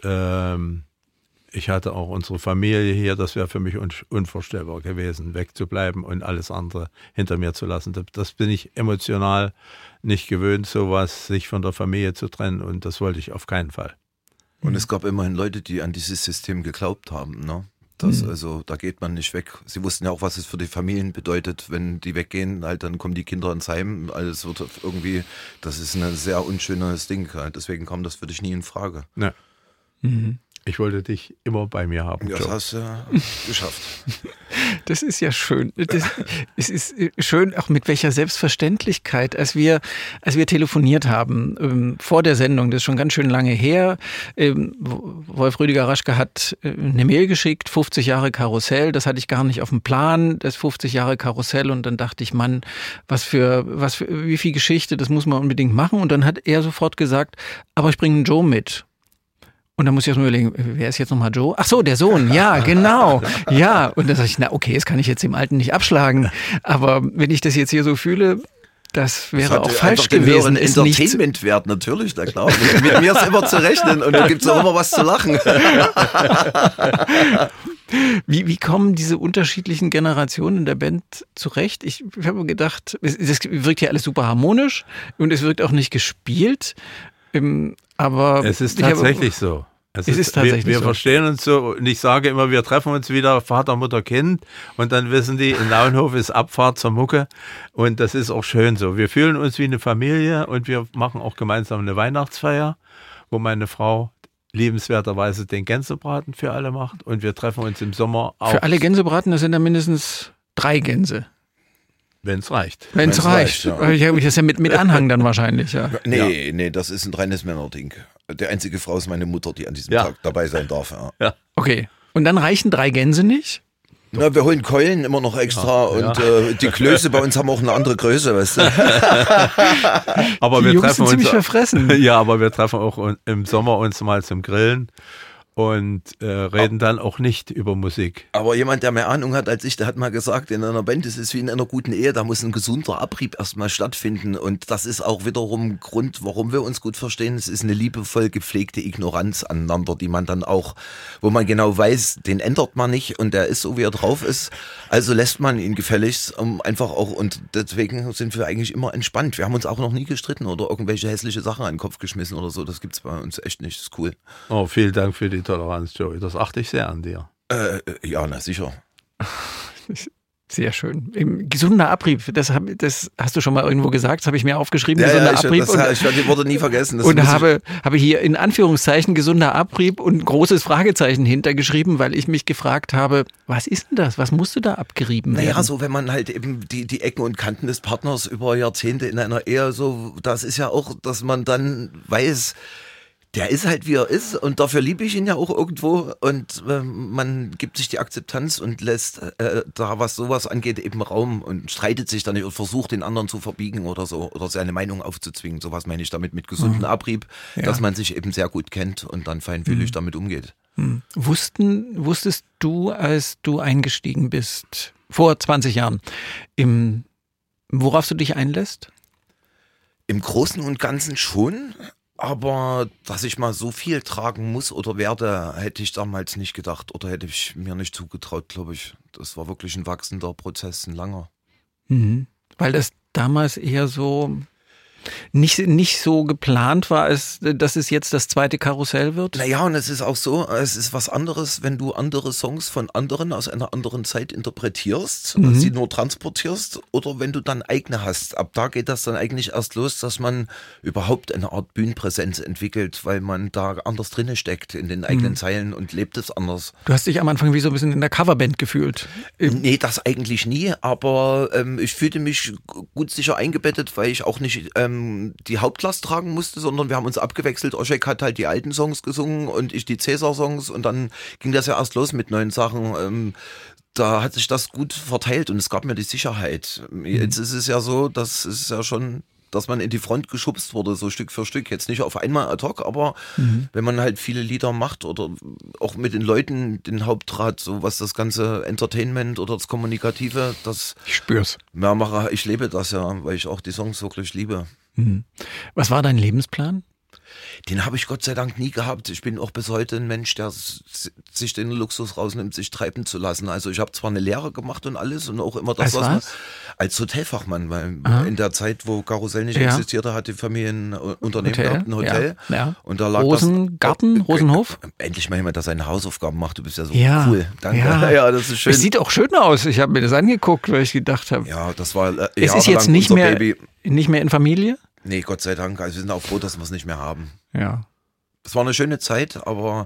Speaker 4: ich hatte auch unsere Familie hier, das wäre für mich unvorstellbar gewesen, wegzubleiben und alles andere hinter mir zu lassen. Das bin ich emotional nicht gewöhnt, sowas, sich von der Familie zu trennen, und das wollte ich auf keinen Fall.
Speaker 3: Und es gab immerhin Leute, die an dieses System geglaubt haben, ne? Also da geht man nicht weg. Sie wussten ja auch, was es für die Familien bedeutet, wenn die weggehen, halt dann kommen die Kinder ins Heim. Alles wird irgendwie, das ist ein sehr unschönes Ding. Halt. Deswegen kam das für dich nie in Frage.
Speaker 4: Ja. Ich wollte dich immer bei mir haben.
Speaker 3: Ja, das hast du geschafft.
Speaker 5: Das ist ja schön. Es ist schön, auch mit welcher Selbstverständlichkeit, als wir telefoniert haben vor der Sendung, das ist schon ganz schön lange her. Wolf Rüdiger Raschke hat eine Mail geschickt, 50 Jahre Karussell, das hatte ich gar nicht auf dem Plan, das 50 Jahre Karussell, und dann dachte ich, Mann, wie viel Geschichte, das muss man unbedingt machen, und dann hat er sofort gesagt, aber ich bringe einen Joe mit. Und dann muss ich erst mal überlegen, wer ist jetzt nochmal Joe? Ach so, der Sohn, ja, genau. Ja, und dann sage ich, na okay, das kann ich jetzt dem Alten nicht abschlagen. Aber wenn ich das jetzt hier so fühle, das wäre auch falsch gewesen.
Speaker 3: Das hat Entertainment-Wert, natürlich, na klar. Mit mir ist immer zu rechnen und da gibt es auch immer was zu lachen.
Speaker 5: Wie kommen diese unterschiedlichen Generationen in der Band zurecht? Ich habe gedacht, das wirkt ja alles super harmonisch und es wirkt auch nicht gespielt. Aber
Speaker 4: es ist tatsächlich so. Es ist tatsächlich wir verstehen uns so und ich sage immer, wir treffen uns wieder, Vater, Mutter, Kind und dann wissen die, in Lauenhof ist Abfahrt zur Mucke und das ist auch schön so. Wir fühlen uns wie eine Familie und wir machen auch gemeinsam eine Weihnachtsfeier, wo meine Frau liebenswerterweise den Gänsebraten für alle macht und wir treffen uns im Sommer auch.
Speaker 5: Für alle Gänsebraten, das sind dann mindestens 3 Gänse.
Speaker 4: Wenn es reicht.
Speaker 5: Wenn es reicht. Ja. Das ist ja mit Anhang dann wahrscheinlich. Ja.
Speaker 3: Nee, das ist ein reines Männerding. Die einzige Frau ist meine Mutter, die an diesem Tag dabei sein darf. Ja.
Speaker 5: Okay. Und dann reichen 3 Gänse nicht?
Speaker 3: Na, wir holen Keulen immer noch extra und die Klöße bei uns haben auch eine andere Größe, weißt du.
Speaker 4: Aber
Speaker 5: die
Speaker 4: wir
Speaker 5: Jungs
Speaker 4: treffen
Speaker 5: sind
Speaker 4: uns
Speaker 5: ziemlich verfressen.
Speaker 4: Ja, aber wir treffen auch im Sommer uns mal zum Grillen. Und reden dann auch nicht über Musik.
Speaker 3: Aber jemand, der mehr Ahnung hat als ich, der hat mal gesagt, in einer Band ist es wie in einer guten Ehe, da muss ein gesunder Abrieb erstmal stattfinden. Und das ist auch wiederum Grund, warum wir uns gut verstehen. Es ist eine liebevoll gepflegte Ignoranz aneinander, die man dann auch, wo man genau weiß, den ändert man nicht und der ist so, wie er drauf ist. Also lässt man ihn gefälligst einfach auch, und deswegen sind wir eigentlich immer entspannt. Wir haben uns auch noch nie gestritten oder irgendwelche hässliche Sachen an den Kopf geschmissen oder so. Das gibt's bei uns echt nicht. Das ist cool.
Speaker 4: Oh, vielen Dank für die Toleranz, Joey. Das achte ich sehr an dir.
Speaker 3: Ja, na sicher.
Speaker 5: Sehr schön. Gesunder Abrieb, das hast du schon mal irgendwo gesagt, das habe ich mir aufgeschrieben, gesunder Abrieb.
Speaker 3: Ich wurde nie vergessen. Das
Speaker 5: und habe hier in Anführungszeichen gesunder Abrieb und ein großes Fragezeichen hintergeschrieben, weil ich mich gefragt habe, was ist denn das? Was musste da abgerieben werden?
Speaker 3: Naja, so wenn man halt eben die Ecken und Kanten des Partners über Jahrzehnte in einer Ehe so, das ist ja auch, dass man dann weiß, der ist halt, wie er ist und dafür liebe ich ihn ja auch irgendwo und man gibt sich die Akzeptanz und lässt da, was sowas angeht, eben Raum und streitet sich dann nicht und versucht, den anderen zu verbiegen oder so oder seine Meinung aufzuzwingen. Sowas meine ich damit mit gesundem Abrieb, dass man sich eben sehr gut kennt und dann feinfühlig damit umgeht.
Speaker 5: Wusstest du, als du eingestiegen bist, vor 20 Jahren, worauf du dich einlässt?
Speaker 3: Im Großen und Ganzen schon. Aber dass ich mal so viel tragen muss oder werde, hätte ich damals nicht gedacht oder hätte ich mir nicht zugetraut, glaube ich. Das war wirklich ein wachsender Prozess, ein langer.
Speaker 5: Mhm. Weil das damals eher so nicht so geplant war, dass es jetzt das zweite Karussell wird?
Speaker 3: Naja, und es ist auch so, es ist was anderes, wenn du andere Songs von anderen aus einer anderen Zeit interpretierst, sie nur transportierst, oder wenn du dann eigene hast. Ab da geht das dann eigentlich erst los, dass man überhaupt eine Art Bühnenpräsenz entwickelt, weil man da anders drinne steckt in den eigenen Zeilen und lebt es anders.
Speaker 5: Du hast dich am Anfang wie so ein bisschen in der Coverband gefühlt.
Speaker 3: Nee, das eigentlich nie, aber ich fühlte mich gut sicher eingebettet, weil ich auch nicht die Hauptlast tragen musste, sondern wir haben uns abgewechselt. Oschek hat halt die alten Songs gesungen und ich die Cäsar-Songs und dann ging das ja erst los mit neuen Sachen. Da hat sich das gut verteilt und es gab mir die Sicherheit. Jetzt ist es ja so, das ist ja schon, dass man in die Front geschubst wurde, so Stück für Stück. Jetzt nicht auf einmal ad hoc, aber wenn man halt viele Lieder macht oder auch mit den Leuten den Hauptdraht, so was das ganze Entertainment oder das Kommunikative, das
Speaker 5: ich spür's.
Speaker 3: Ja, ich lebe das ja, weil ich auch die Songs wirklich liebe.
Speaker 5: Was war dein Lebensplan?
Speaker 3: Den habe ich Gott sei Dank nie gehabt. Ich bin auch bis heute ein Mensch, der sich den Luxus rausnimmt, sich treiben zu lassen. Also ich habe zwar eine Lehre gemacht und alles und auch immer das, was man als Hotelfachmann, weil in der Zeit, wo Karussell nicht existierte, hat die Familie ein Unternehmen gehabt, ein Hotel. Ja. Und da lag
Speaker 5: Rosengarten, Rosenhof?
Speaker 3: Endlich mal jemand, der seine Hausaufgaben macht. Du bist ja so cool. Danke.
Speaker 5: Ja,
Speaker 3: das ist schön.
Speaker 5: Es sieht auch schön aus. Ich habe mir das angeguckt, weil ich gedacht habe.
Speaker 3: Ja, das war
Speaker 5: es ist jetzt nicht mehr in Familie?
Speaker 3: Nee, Gott sei Dank. Also wir sind auch froh, dass wir es nicht mehr haben.
Speaker 5: Ja.
Speaker 3: Es war eine schöne Zeit, aber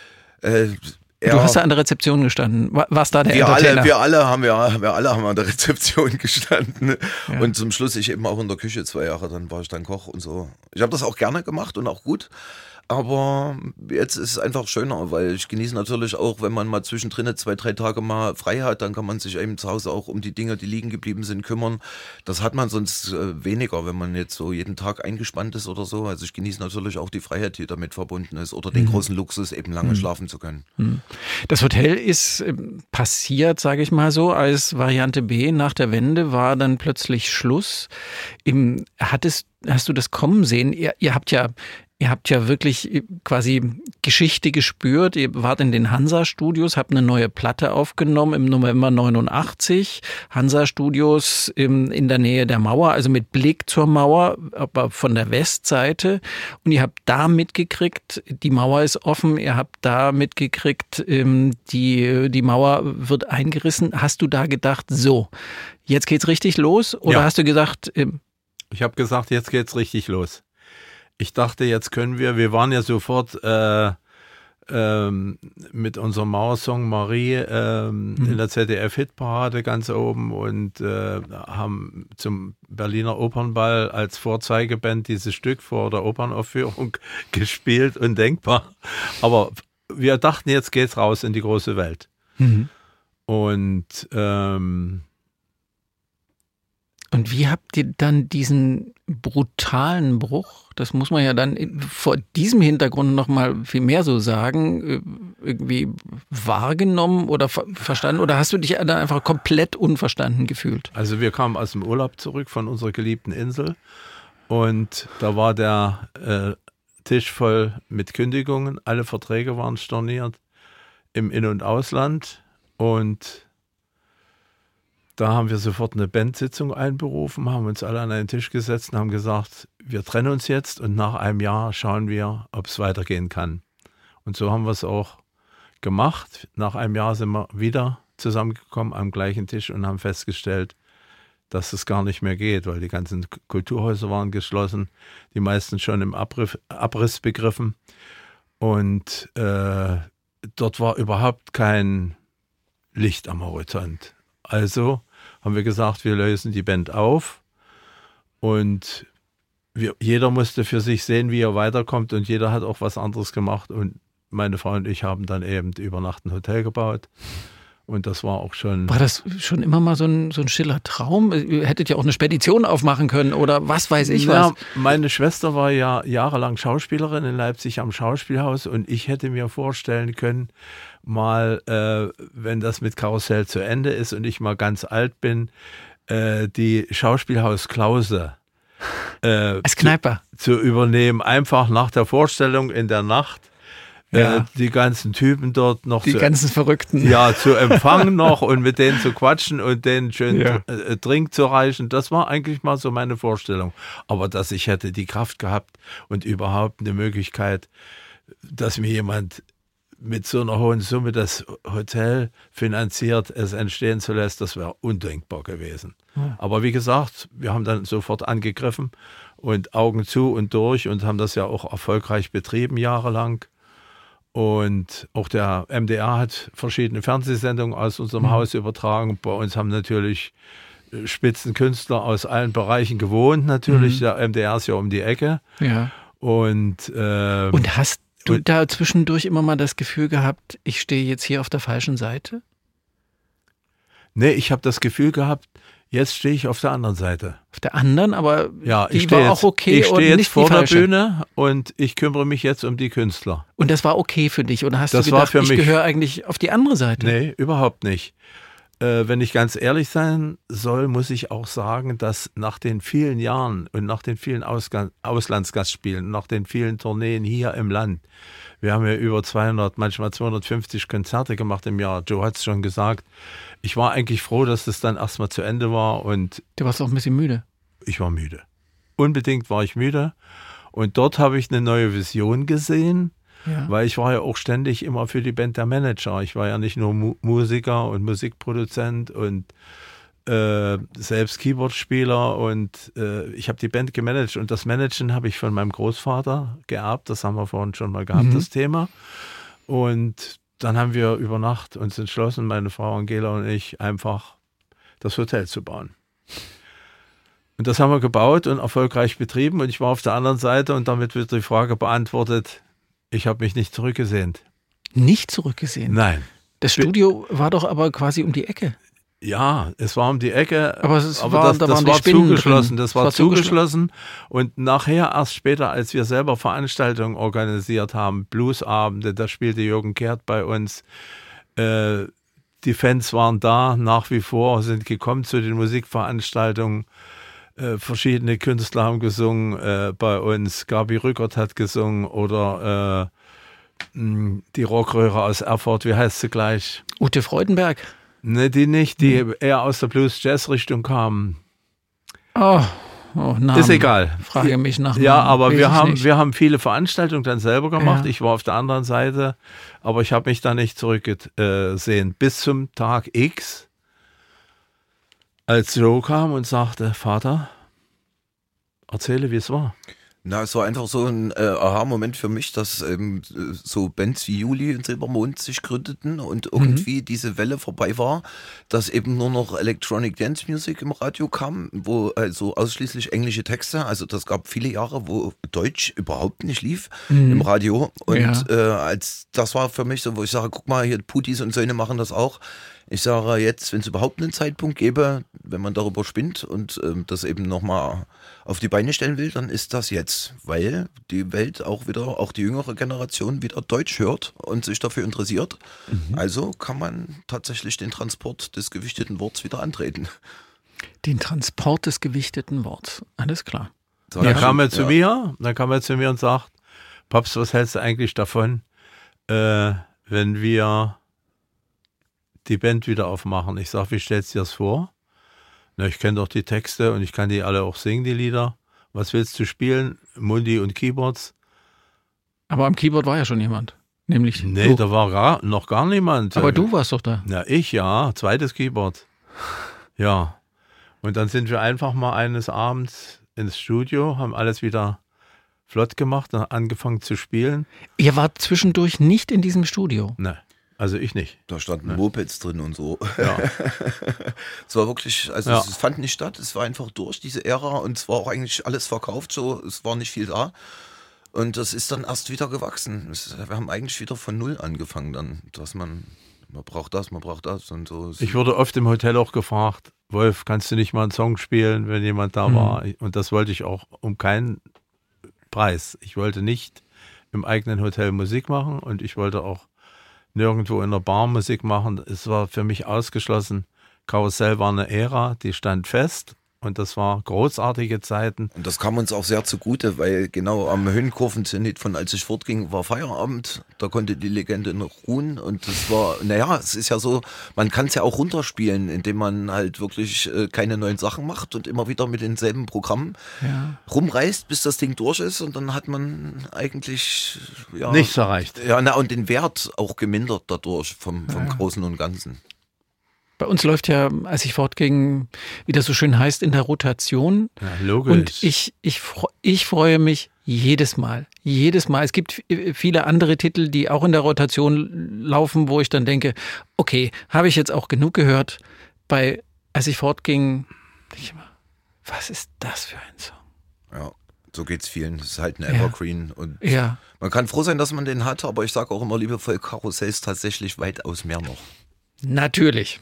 Speaker 5: du hast da an der Rezeption gestanden. Warst da der Entertainer?
Speaker 3: Wir alle haben an der Rezeption gestanden. Ja. Und zum Schluss ich eben auch in der Küche 2 Jahre. Dann war ich dann Koch und so. Ich habe das auch gerne gemacht und auch gut. Aber jetzt ist es einfach schöner, weil ich genieße natürlich auch, wenn man mal zwischendrin 2-3 Tage mal frei hat, dann kann man sich eben zu Hause auch um die Dinge, die liegen geblieben sind, kümmern. Das hat man sonst weniger, wenn man jetzt so jeden Tag eingespannt ist oder so. Also ich genieße natürlich auch die Freiheit, die damit verbunden ist oder den großen Luxus, eben lange schlafen zu können.
Speaker 5: Das Hotel ist passiert, sage ich mal so, als Variante B nach der Wende war dann plötzlich Schluss. Hast du das kommen sehen? Ihr habt ja Ihr habt ja wirklich quasi Geschichte gespürt. Ihr wart in den Hansa-Studios, habt eine neue Platte aufgenommen im November 89. Hansa-Studios in der Nähe der Mauer, also mit Blick zur Mauer, aber von der Westseite. Und ihr habt da mitgekriegt, die Mauer ist offen. Ihr habt da mitgekriegt, die Mauer wird eingerissen. Hast du da gedacht, so, jetzt geht's richtig los? Oder hast du gesagt...
Speaker 4: Ich habe gesagt, jetzt geht's richtig los. Ich dachte, jetzt können wir waren ja sofort mit unserem Mauersong Marie in der ZDF-Hitparade ganz oben und haben zum Berliner Opernball als Vorzeigeband dieses Stück vor der Opernaufführung gespielt, undenkbar. Aber wir dachten, jetzt geht's raus in die große Welt. Mhm. Und
Speaker 5: wie habt ihr dann diesen brutalen Bruch, das muss man ja dann vor diesem Hintergrund nochmal viel mehr so sagen, irgendwie wahrgenommen oder verstanden? Oder hast du dich dann einfach komplett unverstanden gefühlt?
Speaker 4: Also wir kamen aus dem Urlaub zurück von unserer geliebten Insel und da war der Tisch voll mit Kündigungen. Alle Verträge waren storniert im In- und Ausland und da haben wir sofort eine Bandsitzung einberufen, haben uns alle an einen Tisch gesetzt und haben gesagt, wir trennen uns jetzt und nach einem Jahr schauen wir, ob es weitergehen kann. Und so haben wir es auch gemacht. Nach einem Jahr sind wir wieder zusammengekommen am gleichen Tisch und haben festgestellt, dass es gar nicht mehr geht, weil die ganzen Kulturhäuser waren geschlossen, die meisten schon im Abriss begriffen. Und dort war überhaupt kein Licht am Horizont. Also haben wir gesagt, wir lösen die Band auf und jeder musste für sich sehen, wie er weiterkommt und jeder hat auch was anderes gemacht und meine Frau und ich haben dann eben über Nacht ein Hotel gebaut und das war auch schon...
Speaker 5: War das schon immer mal so ein stiller Traum? Ihr hättet ja auch eine Spedition aufmachen können oder was weiß ich was.
Speaker 4: Meine Schwester war ja jahrelang Schauspielerin in Leipzig am Schauspielhaus und ich hätte mir vorstellen können, mal, wenn das mit Karussell zu Ende ist und ich mal ganz alt bin, die Schauspielhaus Klause
Speaker 5: als Kneiper
Speaker 4: zu übernehmen. Einfach nach der Vorstellung in der Nacht die ganzen Typen dort noch
Speaker 5: die ganzen Verrückten.
Speaker 4: Ja, zu empfangen noch und mit denen zu quatschen und denen schön Trink zu reichen. Das war eigentlich mal so meine Vorstellung. Aber dass ich hätte die Kraft gehabt und überhaupt eine Möglichkeit, dass mir jemand mit so einer hohen Summe das Hotel finanziert, es entstehen zu lassen, das wäre undenkbar gewesen. Ja. Aber wie gesagt, wir haben dann sofort angegriffen und Augen zu und durch und haben das ja auch erfolgreich betrieben jahrelang. Und auch der MDR hat verschiedene Fernsehsendungen aus unserem Haus übertragen. Bei uns haben natürlich Spitzenkünstler aus allen Bereichen gewohnt, natürlich. Der MDR ist ja um die Ecke.
Speaker 5: Ja.
Speaker 4: Und
Speaker 5: hast du da zwischendurch immer mal das Gefühl gehabt, ich stehe jetzt hier auf der falschen Seite?
Speaker 4: Nee, ich habe das Gefühl gehabt, jetzt stehe ich auf der anderen Seite.
Speaker 5: Auf der anderen, aber
Speaker 4: ja,
Speaker 5: die war auch okay.
Speaker 4: Ich stehe jetzt
Speaker 5: nicht
Speaker 4: vor der Bühne und ich kümmere mich jetzt um die Künstler.
Speaker 5: Und das war okay für dich? Oder hast du gedacht, ich gehöre eigentlich auf die andere Seite?
Speaker 4: Nee, überhaupt nicht. Wenn ich ganz ehrlich sein soll, muss ich auch sagen, dass nach den vielen Jahren und nach den vielen Auslandsgastspielen, nach den vielen Tourneen hier im Land, wir haben ja über 200, manchmal 250 Konzerte gemacht im Jahr. Joe hat es schon gesagt. Ich war eigentlich froh, dass das dann erstmal zu Ende war. Und
Speaker 5: du warst auch ein bisschen müde?
Speaker 4: Ich war müde. Unbedingt war ich müde. Und dort habe ich eine neue Vision gesehen. Ja. Weil ich war ja auch ständig immer für die Band der Manager. Ich war ja nicht nur Musiker und Musikproduzent und selbst Keyboardspieler und ich habe die Band gemanagt und das Managen habe ich von meinem Großvater geerbt. Das haben wir vorhin schon mal gehabt, das Thema. Und dann haben wir über Nacht uns entschlossen, meine Frau Angela und ich, einfach das Hotel zu bauen. Und das haben wir gebaut und erfolgreich betrieben und ich war auf der anderen Seite und damit wird die Frage beantwortet, ich habe mich nicht zurückgesehnt.
Speaker 5: Nicht zurückgesehen?
Speaker 4: Nein.
Speaker 5: Das Studio war doch aber quasi um die Ecke.
Speaker 4: Ja, es war um die Ecke,
Speaker 5: aber das war
Speaker 4: zugeschlossen. Das war zugeschlossen. Und nachher, erst später, als wir selber Veranstaltungen organisiert haben, Bluesabende, da spielte Jürgen Kehrt bei uns. Die Fans waren da nach wie vor, sind gekommen zu den Musikveranstaltungen. verschiedene Künstler haben gesungen bei uns. Gabi Rückert hat gesungen oder die Rockröhre aus Erfurt, wie heißt sie gleich?
Speaker 5: Ute Freudenberg?
Speaker 4: Ne, die nicht, die eher aus der Blues-Jazz-Richtung kamen.
Speaker 5: Oh, Namen.
Speaker 4: Ist egal.
Speaker 5: Frage mich nach.
Speaker 4: Ja, aber wir haben viele Veranstaltungen dann selber gemacht. Ja. Ich war auf der anderen Seite, aber ich habe mich da nicht zurückgesehen. Bis zum Tag X, als Joe kam und sagte, Vater, erzähle, wie es war.
Speaker 3: Na, es war einfach so ein Aha-Moment für mich, dass so Bands wie Juli und Silbermond sich gründeten und irgendwie diese Welle vorbei war, dass eben nur noch Electronic Dance Music im Radio kam, wo also ausschließlich englische Texte, also das gab viele Jahre, wo Deutsch überhaupt nicht lief im Radio und als das war für mich so, wo ich sage, guck mal, hier Putis und Söhne machen das auch. Ich sage jetzt, wenn es überhaupt einen Zeitpunkt gäbe, wenn man darüber spinnt und das eben nochmal auf die Beine stellen will, dann ist das jetzt, weil die Welt auch die jüngere Generation wieder Deutsch hört und sich dafür interessiert. Also kann man tatsächlich den Transport des gewichteten Worts wieder antreten.
Speaker 5: Den Transport des gewichteten Worts, alles klar.
Speaker 4: Dann kam er zu mir und sagt, Paps, was hältst du eigentlich davon, wenn wir die Band wieder aufmachen? Ich sage, wie stellst du dir das vor? Na, ich kenne doch die Texte und ich kann die alle auch singen, die Lieder. Was willst du spielen? Mundi und Keyboards?
Speaker 5: Aber am Keyboard war ja schon jemand, nämlich
Speaker 4: Nee,
Speaker 5: du.
Speaker 4: Da war noch gar niemand.
Speaker 5: Aber du warst doch da.
Speaker 4: Na, ich ja, zweites Keyboard. Ja, und dann sind wir einfach mal eines Abends ins Studio, haben alles wieder flott gemacht und angefangen zu spielen.
Speaker 5: Ihr wart zwischendurch nicht in diesem Studio?
Speaker 4: Nein. Also ich nicht.
Speaker 3: Da standen Mopeds drin und so.
Speaker 4: Ja.
Speaker 3: Es war wirklich, also es fand nicht statt, es war einfach durch diese Ära und es war auch eigentlich alles verkauft, so, es war nicht viel da. Und das ist dann erst wieder gewachsen. Wir haben eigentlich wieder von Null angefangen dann, dass man braucht das und so.
Speaker 4: Ich wurde oft im Hotel auch gefragt, Wolf, kannst du nicht mal einen Song spielen, wenn jemand da war? Und das wollte ich auch um keinen Preis. Ich wollte nicht im eigenen Hotel Musik machen und ich wollte auch nirgendwo in der Bar Musik machen. Es war für mich ausgeschlossen. Karussell war eine Ära, die stand fest und das war großartige Zeiten.
Speaker 3: Und das kam uns auch sehr zugute, weil genau am Höhenkurvenzenit von Als ich fortging, war Feierabend. Da konnte die Legende noch ruhen und das war, naja, es ist ja so, man kann es ja auch runterspielen, indem man halt wirklich keine neuen Sachen macht und immer wieder mit denselben Programmen rumreist, bis das Ding durch ist und dann hat man eigentlich
Speaker 4: nichts erreicht.
Speaker 3: Ja, und den Wert auch gemindert dadurch vom Großen und Ganzen.
Speaker 5: Bei uns läuft ja, als ich fortging, wie das so schön heißt, in der Rotation.
Speaker 4: Ja, logisch.
Speaker 5: Und ich freue mich jedes Mal. Jedes Mal. Es gibt viele andere Titel, die auch in der Rotation laufen, wo ich dann denke, okay, habe ich jetzt auch genug gehört. Als ich fortging, denke ich immer, was ist das für ein Song?
Speaker 3: Ja, so geht's vielen. Das ist halt ein Evergreen. Und
Speaker 5: ja.
Speaker 3: Man kann froh sein, dass man den hat, aber ich sage auch immer liebevoll, Karussell ist tatsächlich weitaus mehr noch.
Speaker 5: Natürlich.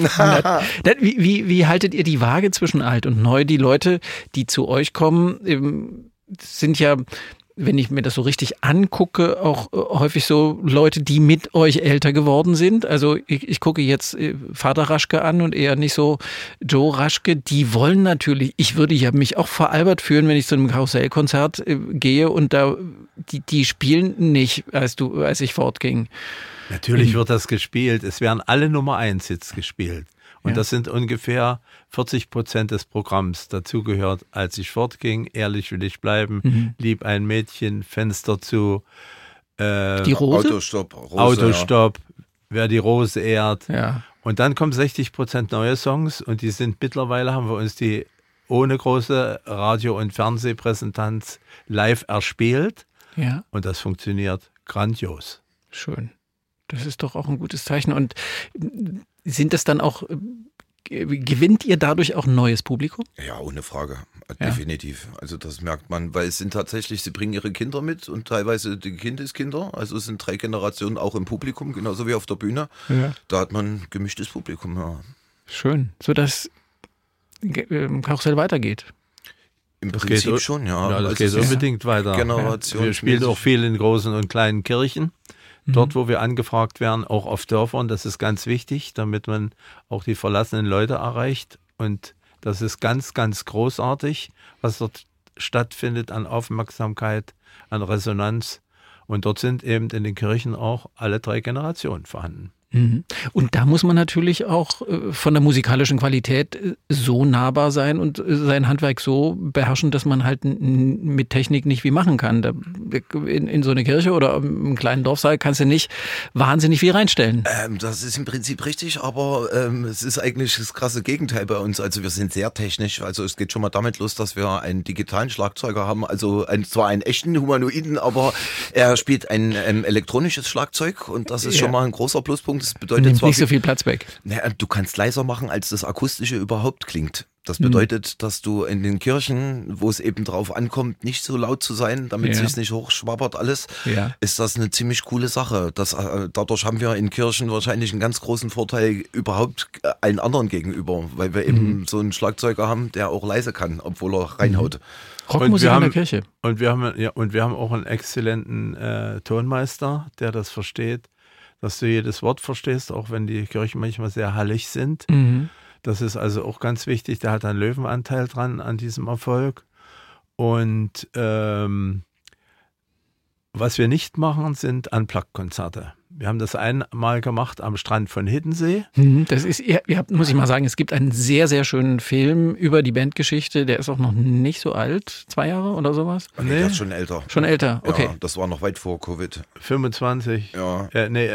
Speaker 5: Wie haltet ihr die Waage zwischen alt und neu? Die Leute, die zu euch kommen, sind ja, wenn ich mir das so richtig angucke, auch häufig so Leute, die mit euch älter geworden sind. Also ich gucke jetzt Vater Raschke an und eher nicht so Joe Raschke. Die wollen natürlich, ich würde ja mich auch veralbert fühlen, wenn ich zu einem Karussellkonzert gehe und da die spielen nicht, als ich fortging.
Speaker 4: Natürlich wird das gespielt. Es werden alle Nummer 1 Hits gespielt. Und das sind ungefähr 40% des Programms. Dazu gehört, als ich fortging, Ehrlich will ich bleiben, Lieb ein Mädchen, Fenster zu,
Speaker 5: die Rose?
Speaker 3: Autostopp,
Speaker 4: Wer die Rose ehrt.
Speaker 5: Ja.
Speaker 4: Und dann kommen 60% neue Songs und die sind mittlerweile, haben wir uns die ohne große Radio- und Fernsehpräsentanz live erspielt.
Speaker 5: Ja.
Speaker 4: Und das funktioniert grandios.
Speaker 5: Schön. Das ist doch auch ein gutes Zeichen. Und sind das dann auch, gewinnt ihr dadurch auch ein neues Publikum?
Speaker 3: Ja, ohne Frage. Definitiv. Also das merkt man, weil es sind tatsächlich, sie bringen ihre Kinder mit und teilweise die Kindeskinder. Also es sind 3 Generationen auch im Publikum, genauso wie auf der Bühne. Ja. Da hat man gemischtes Publikum. Ja.
Speaker 5: Schön. Sodass Karussell weitergeht.
Speaker 3: Im Prinzip schon, ja.
Speaker 4: Ja, das geht unbedingt weiter. Wir spielen auch viel in großen und kleinen Kirchen. Dort, wo wir angefragt werden, auch auf Dörfern, das ist ganz wichtig, damit man auch die verlassenen Leute erreicht. Und Das ist ganz, ganz großartig, was dort stattfindet an Aufmerksamkeit, an Resonanz. Und dort sind eben in den Kirchen auch alle 3 Generationen vorhanden.
Speaker 5: Und da muss man natürlich auch von der musikalischen Qualität so nahbar sein und sein Handwerk so beherrschen, dass man halt mit Technik nicht wie machen kann. In so eine Kirche oder im kleinen Dorfsaal kannst du nicht wahnsinnig viel reinstellen.
Speaker 3: Das ist im Prinzip richtig, aber es ist eigentlich das krasse Gegenteil bei uns. Also wir sind sehr technisch. Also es geht schon mal damit los, dass wir einen digitalen Schlagzeuger haben. Also zwar einen echten Humanoiden, aber er spielt ein elektronisches Schlagzeug und das ist schon mal ein großer Pluspunkt. Das bedeutet
Speaker 5: nimmt
Speaker 3: zwar
Speaker 5: nicht so viel Platz weg.
Speaker 3: Du kannst leiser machen, als das Akustische überhaupt klingt. Das bedeutet, dass du in den Kirchen, wo es eben drauf ankommt, nicht so laut zu sein, damit es sich nicht hochschwabbert alles, ist das eine ziemlich coole Sache. Dadurch haben wir in Kirchen wahrscheinlich einen ganz großen Vorteil überhaupt allen anderen gegenüber, weil wir eben so einen Schlagzeuger haben, der auch leise kann, obwohl er reinhaut.
Speaker 5: Rockmusik in der Kirche.
Speaker 4: Und wir haben auch einen exzellenten Tonmeister, der das versteht, dass du jedes Wort verstehst, auch wenn die Kirchen manchmal sehr hallig sind. Das ist also auch ganz wichtig. Der hat einen Löwenanteil dran an diesem Erfolg. Und was wir nicht machen, sind Unplugged-Konzerte. Wir haben das einmal gemacht am Strand von Hiddensee.
Speaker 5: Das ist, muss ich mal sagen, es gibt einen sehr, sehr schönen Film über die Bandgeschichte. Der ist auch noch nicht so alt, 2 Jahre oder sowas.
Speaker 3: Nee, der ist schon älter.
Speaker 5: Schon älter, okay.
Speaker 3: Ja, das war noch weit vor Covid.
Speaker 4: 25?
Speaker 3: Ja.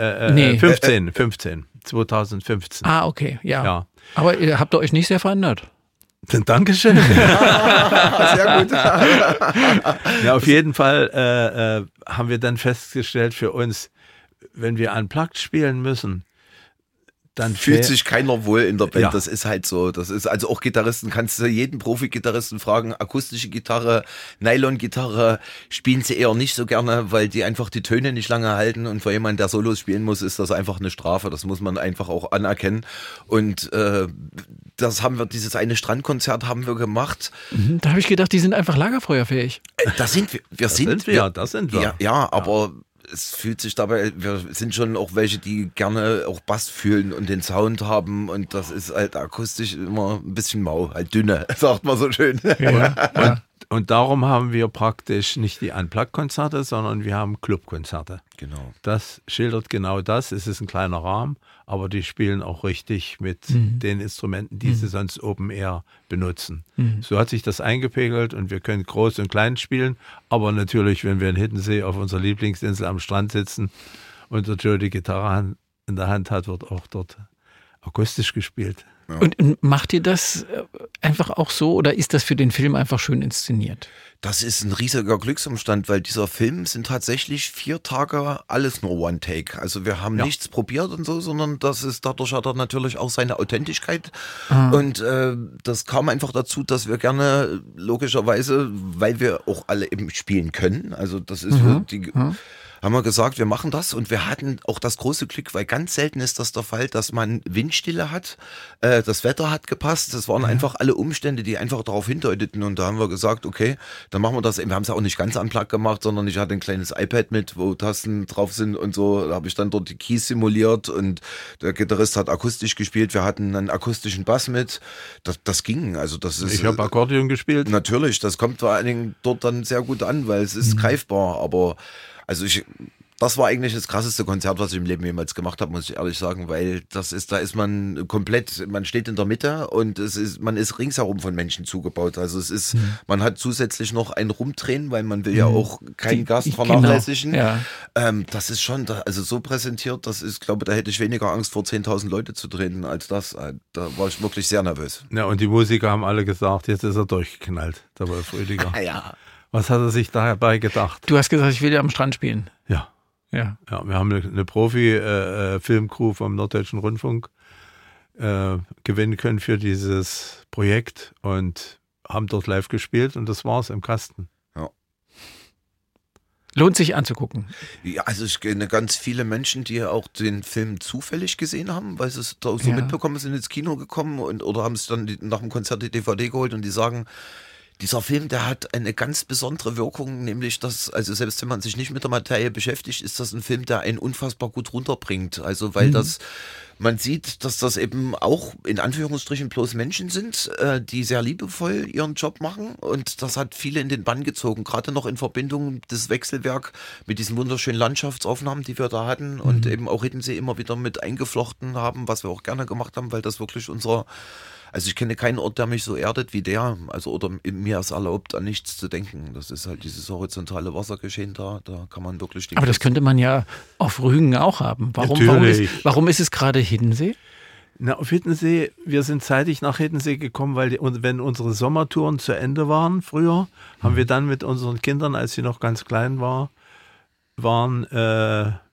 Speaker 4: 15. 2015.
Speaker 5: Ah, okay, ja. Aber habt ihr euch nicht sehr verändert?
Speaker 4: Dankeschön.
Speaker 3: Sehr gut.
Speaker 4: Ja, auf jeden Fall haben wir dann festgestellt für uns, wenn wir Unplugged spielen müssen, dann
Speaker 3: fühlt sich keiner wohl in der Band.
Speaker 4: Ja.
Speaker 3: Das ist halt so. Das ist also auch Gitarristen, kannst du jeden Profi-Gitarristen fragen, akustische Gitarre, Nylon-Gitarre spielen sie eher nicht so gerne, weil die einfach die Töne nicht lange halten und für jemanden, der Solos spielen muss, ist das einfach eine Strafe. Das muss man einfach auch anerkennen. Und dieses eine Strandkonzert haben wir gemacht.
Speaker 5: Da habe ich gedacht, die sind einfach lagerfeuerfähig.
Speaker 3: Das sind wir.
Speaker 4: Das sind wir.
Speaker 3: Ja, aber es fühlt sich dabei, wir sind schon auch welche, die gerne auch Bass fühlen und den Sound haben und das ist halt akustisch immer ein bisschen mau, halt dünne, sagt man so schön.
Speaker 5: Ja.
Speaker 4: Und darum haben wir praktisch nicht die Unplugged-Konzerte, sondern wir haben Clubkonzerte.
Speaker 3: Genau.
Speaker 4: Das schildert genau das. Es ist ein kleiner Rahmen, aber die spielen auch richtig mit den Instrumenten, die sie sonst Open Air benutzen. So hat sich das eingepegelt und wir können groß und klein spielen, aber natürlich, wenn wir in Hiddensee auf unserer Lieblingsinsel am Strand sitzen und der Joe die Gitarre in der Hand hat, wird auch dort akustisch gespielt.
Speaker 5: Ja. Und macht ihr das einfach auch so oder ist das für den Film einfach schön inszeniert?
Speaker 3: Das ist ein riesiger Glücksumstand, weil dieser Film sind tatsächlich 4 Tage alles nur One Take. Also wir haben nichts probiert und so, sondern dadurch hat er natürlich auch seine Authentischkeit. Und das kam einfach dazu, dass wir gerne logischerweise, weil wir auch alle eben spielen können, also das ist haben wir gesagt, wir machen das und wir hatten auch das große Glück, weil ganz selten ist das der Fall, dass man Windstille hat, das Wetter hat gepasst, das waren einfach alle Umstände, die einfach darauf hindeuteten und da haben wir gesagt, okay, dann machen wir das, wir haben es ja auch nicht ganz unplugged gemacht, sondern ich hatte ein kleines iPad mit, wo Tasten drauf sind und so, da habe ich dann dort die Keys simuliert und der Gitarrist hat akustisch gespielt, wir hatten einen akustischen Bass mit, das ging, also das ist...
Speaker 4: Ich habe Akkordeon gespielt.
Speaker 3: Natürlich, das kommt vor allen Dingen dort dann sehr gut an, weil es ist greifbar, aber also das war eigentlich das krasseste Konzert, was ich im Leben jemals gemacht habe, muss ich ehrlich sagen, weil da ist man komplett, man steht in der Mitte und man ist ringsherum von Menschen zugebaut. Also es ist, man hat zusätzlich noch ein Rumdrehen, weil man will ja auch keinen Gast vernachlässigen.
Speaker 5: Genau, ja.
Speaker 3: Das ist schon, also so präsentiert, das ist, glaube, da hätte ich weniger Angst vor 10.000 Leute zu treten als das. Da war ich wirklich sehr nervös.
Speaker 4: Ja, und die Musiker haben alle gesagt, jetzt ist er durchgeknallt, der Wolf Rüdiger.
Speaker 3: Ja.
Speaker 4: Was hat er sich dabei gedacht?
Speaker 5: Du hast gesagt, ich will ja am Strand spielen.
Speaker 4: Ja. Ja, wir haben eine Profi-Filmcrew vom Norddeutschen Rundfunk gewinnen können für dieses Projekt und haben dort live gespielt und das war's im Kasten.
Speaker 3: Ja.
Speaker 5: Lohnt sich anzugucken.
Speaker 3: Ja, also ich kenne ganz viele Menschen, die auch den Film zufällig gesehen haben, weil sie es so mitbekommen, sind ins Kino gekommen oder haben es dann nach dem Konzert die DVD geholt und die sagen, Dieser Film, der hat eine ganz besondere Wirkung, nämlich dass, also selbst wenn man sich nicht mit der Materie beschäftigt, ist das ein Film, der einen unfassbar gut runterbringt. Also weil man sieht, dass das eben auch in Anführungsstrichen bloß Menschen sind, die sehr liebevoll ihren Job machen, und das hat viele in den Bann gezogen, gerade noch in Verbindung das Wechselwerk mit diesen wunderschönen Landschaftsaufnahmen, die wir da hatten und eben auch Hiddensee immer wieder mit eingeflochten haben, was wir auch gerne gemacht haben, weil das wirklich also ich kenne keinen Ort, der mich so erdet wie der, also oder mir es erlaubt, an nichts zu denken. Das ist halt dieses horizontale Wassergeschehen da kann man wirklich...
Speaker 5: Aber das könnte man ja auf Rügen auch haben. Warum ist es gerade Hiddensee?
Speaker 4: Na, auf Hiddensee, wir sind zeitig nach Hiddensee gekommen, weil wenn unsere Sommertouren zu Ende waren früher, haben wir dann mit unseren Kindern, als sie noch ganz klein waren, Joe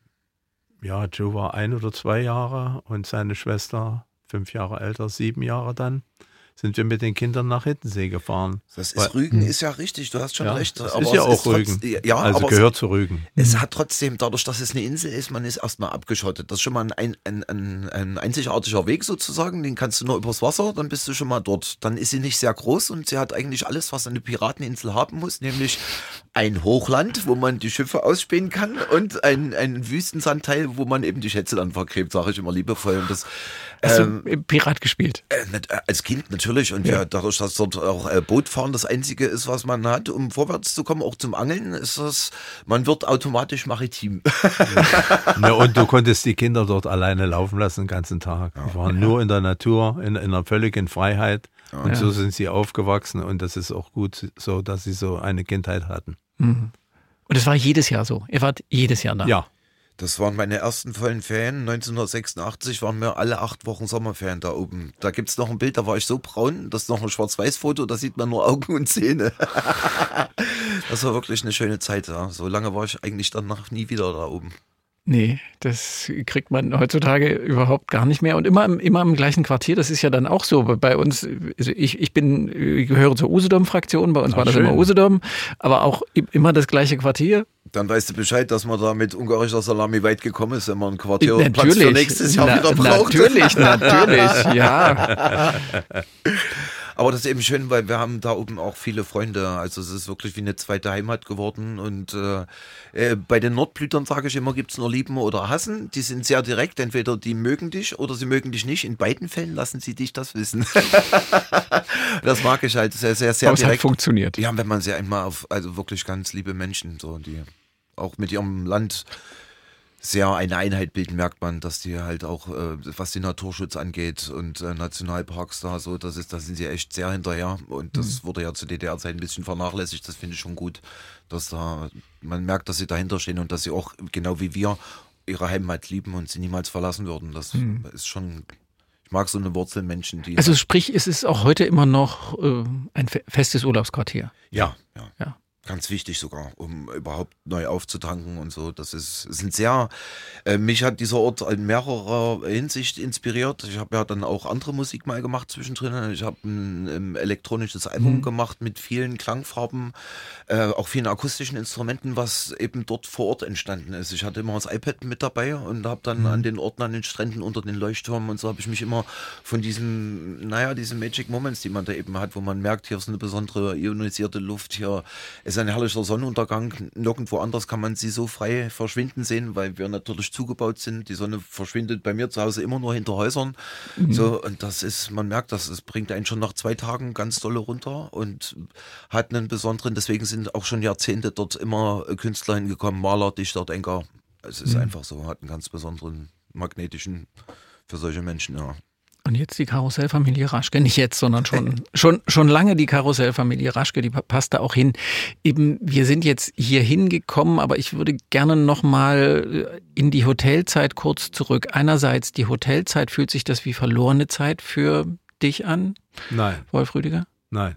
Speaker 4: war 1 oder 2 Jahre und seine Schwester 5 Jahre älter, 7 Jahre dann, sind wir mit den Kindern nach Hiddensee gefahren.
Speaker 3: Das ist Rügen, ist ja richtig, du hast schon recht.
Speaker 4: Das ist ja auch Rügen, also gehört zu Rügen.
Speaker 3: Es hat trotzdem, dadurch, dass es eine Insel ist, man ist erstmal abgeschottet. Das ist schon mal ein einzigartiger Weg sozusagen, den kannst du nur übers Wasser, dann bist du schon mal dort. Dann ist sie nicht sehr groß und sie hat eigentlich alles, was eine Pirateninsel haben muss, nämlich ein Hochland, wo man die Schiffe ausspähen kann, und ein Wüstensandteil, wo man eben die Schätze dann vergräbt, sage ich immer liebevoll. Und das,
Speaker 5: hast du Pirat gespielt?
Speaker 3: Als Kind natürlich, und dadurch, dass dort auch Bootfahren das Einzige ist, was man hat, um vorwärts zu kommen, auch zum Angeln, ist das, man wird automatisch maritim.
Speaker 4: Ja, und du konntest die Kinder dort alleine laufen lassen den ganzen Tag. Die waren nur in der Natur, in einer völligen Freiheit, und so sind sie aufgewachsen, und das ist auch gut so, dass sie so eine Kindheit hatten.
Speaker 5: Mhm. Und es war jedes Jahr so? Ihr wart jedes Jahr da?
Speaker 4: Ja.
Speaker 3: Das waren meine ersten vollen Ferien. 1986 waren wir alle 8 Wochen Sommerferien da oben. Da gibt's noch ein Bild, da war ich so braun, das ist noch ein Schwarz-Weiß-Foto, da sieht man nur Augen und Zähne. Das war wirklich eine schöne Zeit. Ja. So lange war ich eigentlich danach nie wieder da oben.
Speaker 5: Nee, das kriegt man heutzutage überhaupt gar nicht mehr. Und immer im gleichen Quartier, das ist ja dann auch so. Bei uns, also ich gehöre zur Usedom-Fraktion, bei uns war das immer Usedom, aber auch immer das gleiche Quartier.
Speaker 3: Dann weißt du Bescheid, dass man da mit ungarischer Salami weit gekommen ist, wenn man ein Quartierplatz für nächstes Jahr wieder braucht.
Speaker 5: Natürlich, ja.
Speaker 3: Aber das ist eben schön, weil wir haben da oben auch viele Freunde. Also es ist wirklich wie eine zweite Heimat geworden. Und bei den Nordblütern, sage ich immer, gibt es nur Lieben oder Hassen. Die sind sehr direkt. Entweder die mögen dich oder sie mögen dich nicht. In beiden Fällen lassen sie dich das wissen. Das mag ich halt sehr, sehr, sehr
Speaker 5: aber
Speaker 3: direkt.
Speaker 5: Es hat funktioniert.
Speaker 3: Ja, wenn man sie einmal also wirklich ganz liebe Menschen, so, die auch mit ihrem Land sehr eine Einheit bilden, merkt man, dass die halt auch, was den Naturschutz angeht und Nationalparks da so, da sind sie echt sehr hinterher, und das wurde ja zu DDR-Zeit ein bisschen vernachlässigt. Das finde ich schon gut, dass da man merkt, dass sie dahinter stehen und dass sie auch, genau wie wir, ihre Heimat lieben und sie niemals verlassen würden. Das ist schon, ich mag so eine Wurzelmenschen, die...
Speaker 5: Also sprich, es ist auch heute immer noch ein festes Urlaubsquartier.
Speaker 3: Ja. Ganz wichtig sogar, um überhaupt neu aufzutanken und so. Das sind sehr, mich hat dieser Ort in mehrerer Hinsicht inspiriert. Ich habe ja dann auch andere Musik mal gemacht zwischendrin. Ich habe ein elektronisches Album gemacht mit vielen Klangfarben, auch vielen akustischen Instrumenten, was eben dort vor Ort entstanden ist. Ich hatte immer das iPad mit dabei und habe dann an den Orten, an den Stränden, unter den Leuchttürmen und so habe ich mich immer von diesen Magic Moments, die man da eben hat, wo man merkt, hier ist eine besondere ionisierte Luft, hier ist ein herrlicher Sonnenuntergang. Nirgendwo anders kann man sie so frei verschwinden sehen, weil wir natürlich zugebaut sind. Die Sonne verschwindet bei mir zu Hause immer nur hinter Häusern. So, und das ist, man merkt, es bringt einen schon nach 2 Tagen ganz dolle runter und hat einen besonderen, deswegen sind auch schon Jahrzehnte dort immer Künstler hingekommen, Maler, Dichter, Denker. Es ist einfach so, hat einen ganz besonderen magnetischen für solche Menschen, ja.
Speaker 5: Und jetzt die Karussellfamilie Raschke, nicht jetzt, sondern schon lange die Karussellfamilie Raschke, die passt da auch hin. Eben, wir sind jetzt hier hingekommen, aber ich würde gerne nochmal in die Hotelzeit kurz zurück. Einerseits, die Hotelzeit, fühlt sich das wie verlorene Zeit für dich an?
Speaker 4: Nein.
Speaker 5: Wolf Rüdiger?
Speaker 4: Nein.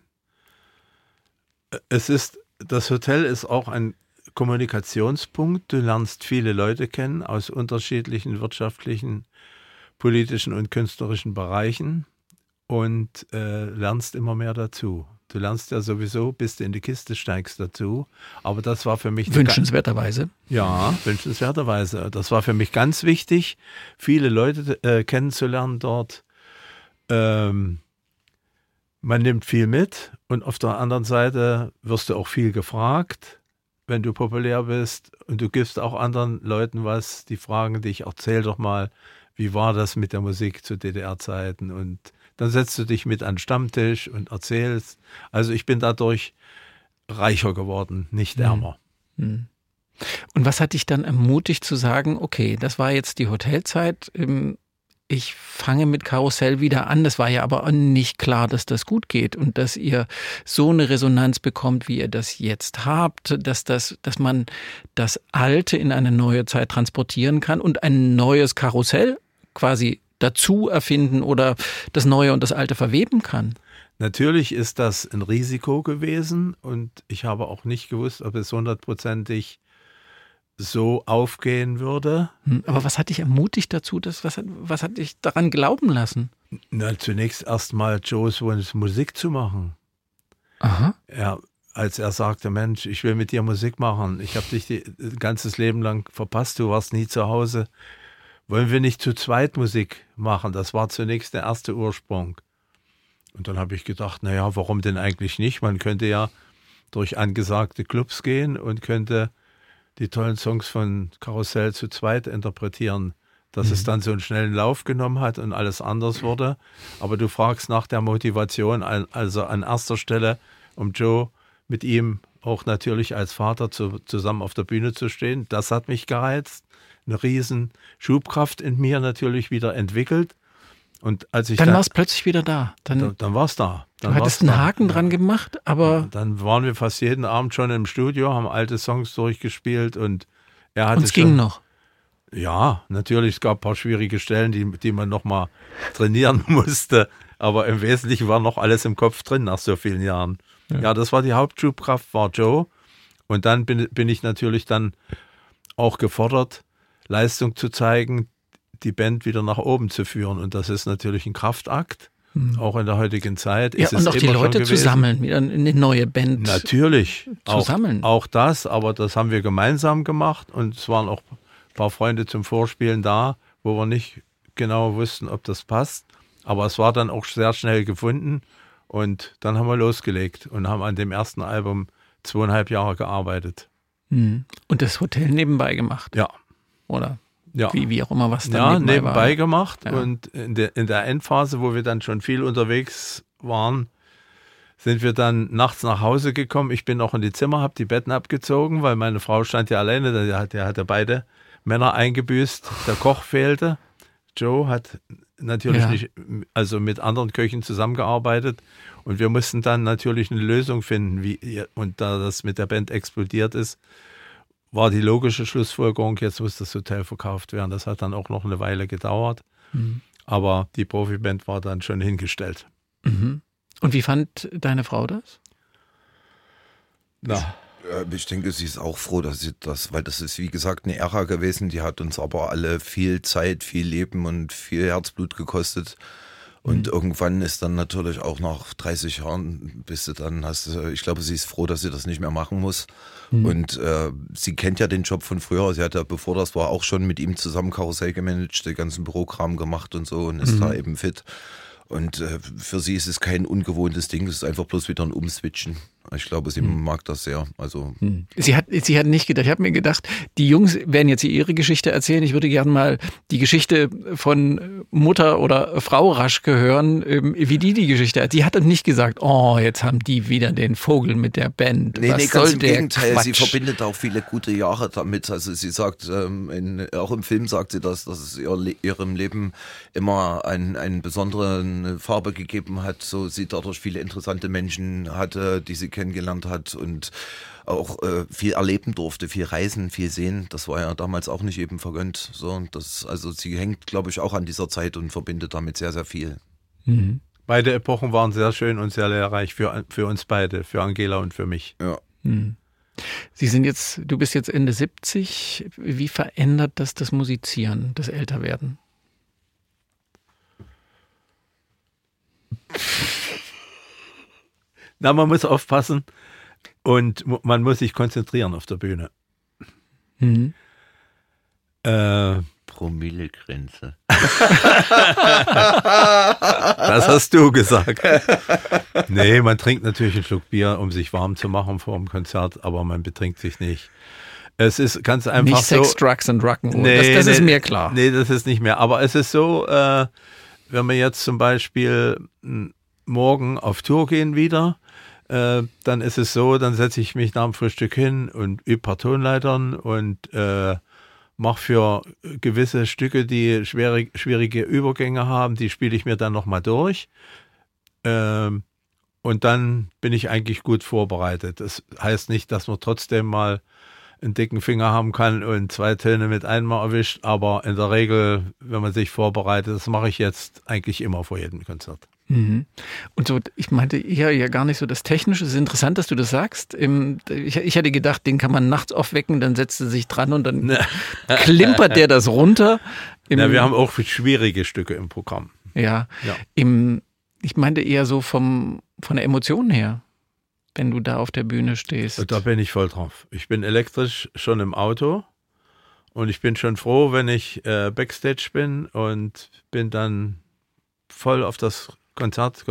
Speaker 4: Das Hotel ist auch ein Kommunikationspunkt. Du lernst viele Leute kennen aus unterschiedlichen wirtschaftlichen, politischen und künstlerischen Bereichen und lernst immer mehr dazu. Du lernst ja sowieso, bis du in die Kiste steigst, dazu. Aber das war für mich...
Speaker 5: Wünschenswerterweise.
Speaker 4: Ja, wünschenswerterweise. Das war für mich ganz wichtig, viele Leute kennenzulernen dort. Man nimmt viel mit und auf der anderen Seite wirst du auch viel gefragt, wenn du populär bist und du gibst auch anderen Leuten was, die fragen dich, erzähl doch mal, wie war das mit der Musik zu DDR-Zeiten, und dann setzt du dich mit an den Stammtisch und erzählst. Also ich bin dadurch reicher geworden, nicht ärmer.
Speaker 5: Und was hat dich dann ermutigt zu sagen, okay, das war jetzt die Hotelzeit, ich fange mit Karussell wieder an. Das war ja aber nicht klar, dass das gut geht und dass ihr so eine Resonanz bekommt, wie ihr das jetzt habt, dass man das Alte in eine neue Zeit transportieren kann und ein neues Karussell quasi dazu erfinden oder das Neue und das Alte verweben kann.
Speaker 4: Natürlich ist das ein Risiko gewesen und ich habe auch nicht gewusst, ob es 100%ig so aufgehen würde.
Speaker 5: Aber was hat dich ermutigt dazu? Was hat dich daran glauben lassen?
Speaker 4: Na, zunächst erstmal Joes Wunsch, Musik zu machen.
Speaker 5: Aha.
Speaker 4: Als er sagte, Mensch, ich will mit dir Musik machen. Ich habe dich ganzes Leben lang verpasst, du warst nie zu Hause. Wollen wir nicht zu zweit Musik machen? Das war zunächst der erste Ursprung. Und dann habe ich gedacht, naja, warum denn eigentlich nicht? Man könnte ja durch angesagte Clubs gehen und könnte die tollen Songs von Karussell zu zweit interpretieren, dass es dann so einen schnellen Lauf genommen hat und alles anders wurde. Aber du fragst nach der Motivation, also an erster Stelle, um Joe mit ihm auch natürlich als Vater zusammen auf der Bühne zu stehen. Das hat mich gereizt, eine riesen Schubkraft in mir natürlich wieder entwickelt. Und als ich
Speaker 5: dann war es plötzlich wieder da.
Speaker 4: Dann war es da.
Speaker 5: Du hattest einen Haken dran gemacht, aber...
Speaker 4: Dann waren wir fast jeden Abend schon im Studio, haben alte Songs durchgespielt und er hatte
Speaker 5: es ging noch.
Speaker 4: Ja, natürlich, es gab ein paar schwierige Stellen, die man noch mal trainieren musste, aber im Wesentlichen war noch alles im Kopf drin nach so vielen Jahren. Ja, das war die Hauptschubkraft, war Joe. Und dann bin ich natürlich dann auch gefordert, Leistung zu zeigen, die Band wieder nach oben zu führen. Und das ist natürlich ein Kraftakt, auch in der heutigen Zeit.
Speaker 5: Ja, und auch die Leute zu sammeln, wieder eine neue Band
Speaker 4: natürlich
Speaker 5: zu sammeln.
Speaker 4: Auch das, aber das haben wir gemeinsam gemacht und es waren auch ein paar Freunde zum Vorspielen da, wo wir nicht genau wussten, ob das passt. Aber es war dann auch sehr schnell gefunden und dann haben wir losgelegt und haben an dem ersten Album 2,5 Jahre gearbeitet.
Speaker 5: Und das Hotel nebenbei gemacht?
Speaker 4: Ja.
Speaker 5: Oder?
Speaker 4: Ja.
Speaker 5: Wie auch immer, was dann
Speaker 4: nebenbei
Speaker 5: war.
Speaker 4: gemacht.
Speaker 5: Ja.
Speaker 4: Und in der Endphase, wo wir dann schon viel unterwegs waren, sind wir dann nachts nach Hause gekommen. Ich bin auch in die Zimmer, habe die Betten abgezogen, weil meine Frau stand ja alleine, der hatte beide Männer eingebüßt, der Koch fehlte. Joe hat natürlich nicht, also mit anderen Köchen zusammengearbeitet und wir mussten dann natürlich eine Lösung finden, und da das mit der Band explodiert ist, war die logische Schlussfolgerung, jetzt muss das Hotel verkauft werden. Das hat dann auch noch eine Weile gedauert, aber die Profiband war dann schon hingestellt.
Speaker 5: Und wie fand deine Frau das?
Speaker 3: Ich denke, sie ist auch froh, dass sie das, weil das ist wie gesagt eine Ära gewesen, die hat uns aber alle viel Zeit, viel Leben und viel Herzblut gekostet. Und irgendwann ist dann natürlich auch nach 30 Jahren, bis du dann hast, ich glaube, sie ist froh, dass sie das nicht mehr machen muss. Und sie kennt ja den Job von früher. Sie hat ja, bevor das war, auch schon mit ihm zusammen Karussell gemanagt, den ganzen Bürokram gemacht und so und ist da eben fit. Und für sie ist es kein ungewohntes Ding, es ist einfach bloß wieder ein Umswitchen. Ich glaube, sie mag das sehr. Also
Speaker 5: Sie hat nicht gedacht, ich habe mir gedacht, die Jungs werden jetzt ihre Geschichte erzählen. Ich würde gerne mal die Geschichte von Mutter oder Frau Raschke hören, wie die Geschichte hat. Die hat dann nicht gesagt, oh, jetzt haben die wieder den Vogel mit der Band.
Speaker 3: Nee,
Speaker 5: Was
Speaker 3: ganz
Speaker 5: soll
Speaker 3: im
Speaker 5: der
Speaker 3: Gegenteil.
Speaker 5: Quatsch?
Speaker 3: Sie verbindet auch viele gute Jahre damit. Also sie sagt, auch im Film sagt sie, dass es ihrem Leben immer eine besondere Farbe gegeben hat. So sie dadurch viele interessante Menschen hatte, die sie kennengelernt hat und auch viel erleben durfte, viel reisen, viel sehen. Das war ja damals auch nicht eben vergönnt. So, also sie hängt, glaube ich, auch an dieser Zeit und verbindet damit sehr, sehr viel.
Speaker 4: Beide Epochen waren sehr schön und sehr lehrreich für uns beide, für Angela und für mich.
Speaker 3: Ja.
Speaker 5: Du bist jetzt Ende 70. Wie verändert das Musizieren, das Älterwerden?
Speaker 4: Na, man muss aufpassen und man muss sich konzentrieren auf der Bühne.
Speaker 3: Promillegrenze.
Speaker 4: Das hast du gesagt. Nee, man trinkt natürlich einen Schluck Bier, um sich warm zu machen vor dem Konzert, aber man betrinkt sich nicht. Es ist ganz einfach
Speaker 5: nicht Sex,
Speaker 4: so,
Speaker 5: Drugs and Rock'n'Roll. Nee, das ist mir klar.
Speaker 4: Nee, das ist nicht mehr. Aber es ist so, wenn wir jetzt zum Beispiel morgen auf Tour gehen wieder, dann ist es so, dann setze ich mich nach dem Frühstück hin und übe ein paar Tonleitern und mache für gewisse Stücke, die schwierige Übergänge haben, die spiele ich mir dann nochmal durch. Und dann bin ich eigentlich gut vorbereitet. Das heißt nicht, dass man trotzdem mal einen dicken Finger haben kann und 2 Töne mit einmal erwischt, aber in der Regel, wenn man sich vorbereitet, das mache ich jetzt eigentlich immer vor jedem Konzert.
Speaker 5: Mhm. Und so, ich meinte eher ja gar nicht so das Technische. Es ist interessant, dass du das sagst. Ich hätte gedacht, den kann man nachts aufwecken, dann setzt er sich dran und dann klimpert der das runter.
Speaker 4: Wir haben auch schwierige Stücke im Programm.
Speaker 5: Ja. Ich meinte eher so von der Emotion her, wenn du da auf der Bühne stehst.
Speaker 4: Da bin ich voll drauf. Ich bin elektrisch schon im Auto und ich bin schon froh, wenn ich Backstage bin und bin dann voll auf das Konzert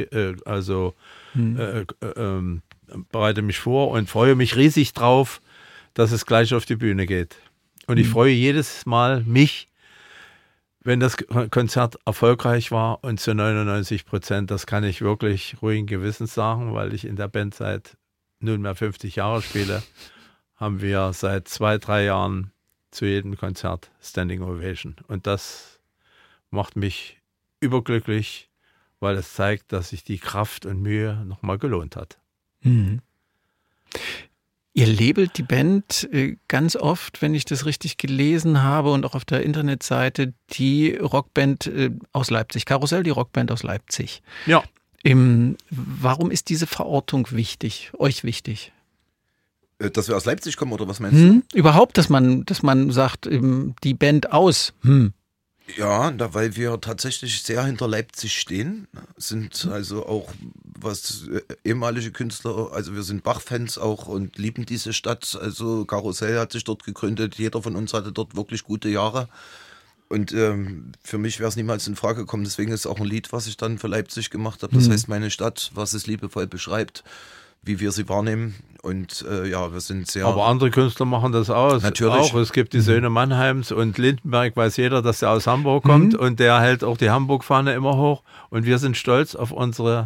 Speaker 4: bereite mich vor und freue mich riesig drauf, dass es gleich auf die Bühne geht. Und ich freue jedes Mal mich, wenn das Konzert erfolgreich war, und zu 99%, das kann ich wirklich ruhigen Gewissens sagen, weil ich in der Band seit nunmehr 50 Jahre spiele, haben wir seit 2-3 Jahren zu jedem Konzert Standing Ovation. Und das macht mich überglücklich, weil es zeigt, dass sich die Kraft und Mühe nochmal gelohnt hat.
Speaker 5: Mhm. Ihr labelt die Band ganz oft, wenn ich das richtig gelesen habe und auch auf der Internetseite, die Rockband aus Leipzig. Karussell, die Rockband aus Leipzig.
Speaker 4: Ja.
Speaker 5: Warum ist diese Verortung euch wichtig?
Speaker 3: Dass wir aus Leipzig kommen, oder was meinst du?
Speaker 5: Überhaupt, dass man sagt, die Band aus.
Speaker 3: Ja, weil wir tatsächlich sehr hinter Leipzig stehen, sind also auch was ehemalige Künstler, also wir sind Bach-Fans auch und lieben diese Stadt. Also Karussell hat sich dort gegründet, jeder von uns hatte dort wirklich gute Jahre. Und für mich wäre es niemals in Frage gekommen, deswegen ist auch ein Lied, was ich dann für Leipzig gemacht habe. Das heißt meine Stadt, was es liebevoll beschreibt, wie wir sie wahrnehmen. Und wir sind sehr...
Speaker 4: Aber andere Künstler machen das aus.
Speaker 3: Natürlich.
Speaker 4: Auch. Es gibt die Söhne Mannheims und Lindenberg, weiß jeder, dass der aus Hamburg kommt und der hält auch die Hamburg-Fahne immer hoch. Und wir sind stolz auf unsere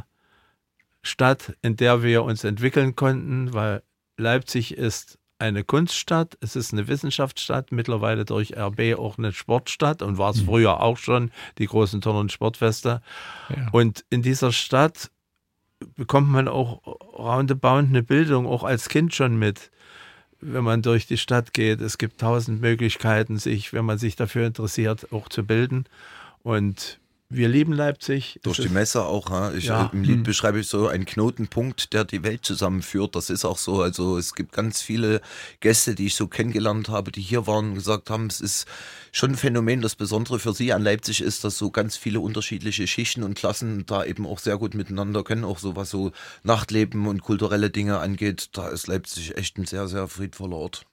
Speaker 4: Stadt, in der wir uns entwickeln konnten, weil Leipzig ist eine Kunststadt, es ist eine Wissenschaftsstadt, mittlerweile durch RB auch eine Sportstadt und war es früher auch schon, die großen Turn- und Sportfeste. Ja. Und in dieser Stadt bekommt man auch roundabout eine Bildung, auch als Kind schon mit, wenn man durch die Stadt geht. Es gibt 1000 Möglichkeiten, sich, wenn man sich dafür interessiert, auch zu bilden. Und wir lieben Leipzig.
Speaker 3: Durch die Messe auch. Im Lied beschreibe ich so einen Knotenpunkt, der die Welt zusammenführt. Das ist auch so. Also es gibt ganz viele Gäste, die ich so kennengelernt habe, die hier waren und gesagt haben, es ist schon ein Phänomen. Das Besondere für sie an Leipzig ist, dass so ganz viele unterschiedliche Schichten und Klassen da eben auch sehr gut miteinander können. Auch so was so Nachtleben und kulturelle Dinge angeht. Da ist Leipzig echt ein sehr, sehr friedvoller Ort.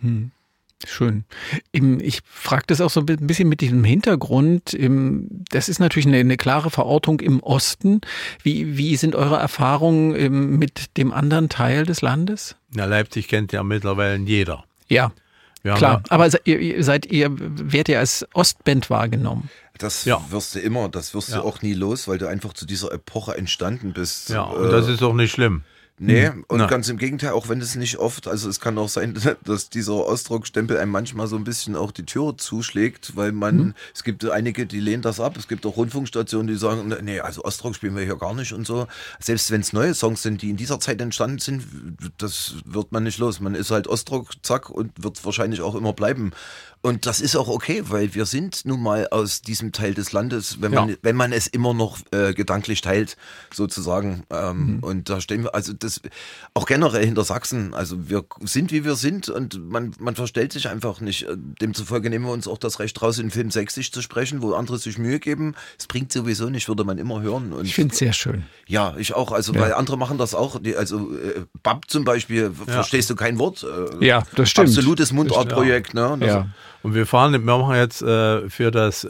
Speaker 5: Schön. Ich frage das auch so ein bisschen mit diesem Hintergrund. Das ist natürlich eine klare Verortung im Osten. Wie sind eure Erfahrungen mit dem anderen Teil des Landes?
Speaker 4: Na, Leipzig kennt ja mittlerweile jeder.
Speaker 5: Ja, klar. Aber werdet ihr als Ostband wahrgenommen?
Speaker 3: Das wirst du immer, das wirst du auch nie los, weil du einfach zu dieser Epoche entstanden bist.
Speaker 4: Ja, und das ist auch nicht schlimm.
Speaker 3: Nee, und ganz im Gegenteil, auch wenn es nicht oft, also es kann auch sein, dass dieser Ostrock-Stempel einem manchmal so ein bisschen auch die Tür zuschlägt, weil es gibt einige, die lehnen das ab, es gibt auch Rundfunkstationen, die sagen, nee, also Ostrock spielen wir hier gar nicht und so. Selbst wenn es neue Songs sind, die in dieser Zeit entstanden sind, das wird man nicht los. Man ist halt Ostrock, zack, und wird wahrscheinlich auch immer bleiben. Und das ist auch okay, weil wir sind nun mal aus diesem Teil des Landes, wenn man es immer noch gedanklich teilt, sozusagen. Und da stehen wir, also ist auch generell hinter Sachsen. Also wir sind, wie wir sind und man verstellt sich einfach nicht. Demzufolge nehmen wir uns auch das Recht raus, in Film sächsisch zu sprechen, wo andere sich Mühe geben. Es bringt sowieso nicht, würde man immer hören. Und
Speaker 5: ich finde es sehr schön.
Speaker 3: Ja, ich auch. Also weil andere machen das auch. Bab zum Beispiel, verstehst du kein Wort.
Speaker 5: Ja, das stimmt.
Speaker 3: Absolutes Mundartprojekt. Ne?
Speaker 5: Ja.
Speaker 4: Und wir machen jetzt für das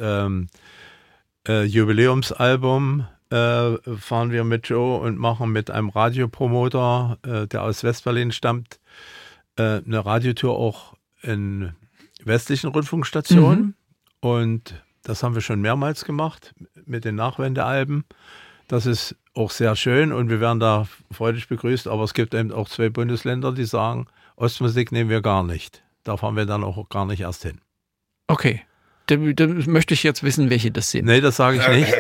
Speaker 4: Jubiläumsalbum fahren wir mit Joe und machen mit einem Radiopromoter, der aus Westberlin stammt, eine Radiotour auch in westlichen Rundfunkstationen. Und das haben wir schon mehrmals gemacht mit den Nachwendealben. Das ist auch sehr schön und wir werden da freudig begrüßt. Aber es gibt eben auch 2 Bundesländer, die sagen, Ostmusik nehmen wir gar nicht. Da fahren wir dann auch gar nicht erst hin.
Speaker 5: Okay. Dann möchte ich jetzt wissen, welche das sind.
Speaker 4: Nee, das sage ich nicht.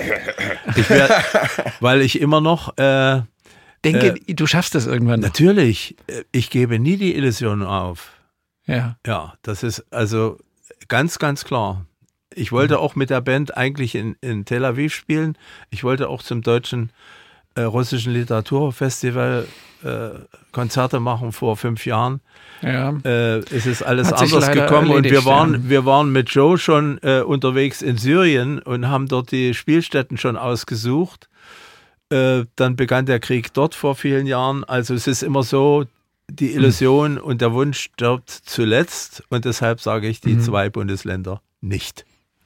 Speaker 4: Weil ich immer noch
Speaker 5: denke, du schaffst das irgendwann noch.
Speaker 4: Natürlich. Ich gebe nie die Illusion auf.
Speaker 5: Ja.
Speaker 4: Ja, das ist also ganz, ganz klar. Ich wollte auch mit der Band eigentlich in Tel Aviv spielen. Ich wollte auch zum deutschen russischen Literaturfestival Konzerte machen vor 5 Jahren.
Speaker 5: Ja.
Speaker 4: Es ist alles anders gekommen und wir waren mit Joe schon unterwegs in Syrien und haben dort die Spielstätten schon ausgesucht. Dann begann der Krieg dort vor vielen Jahren. Also es ist immer so, die Illusion und der Wunsch stirbt zuletzt und deshalb sage ich die 2 Bundesländer nicht.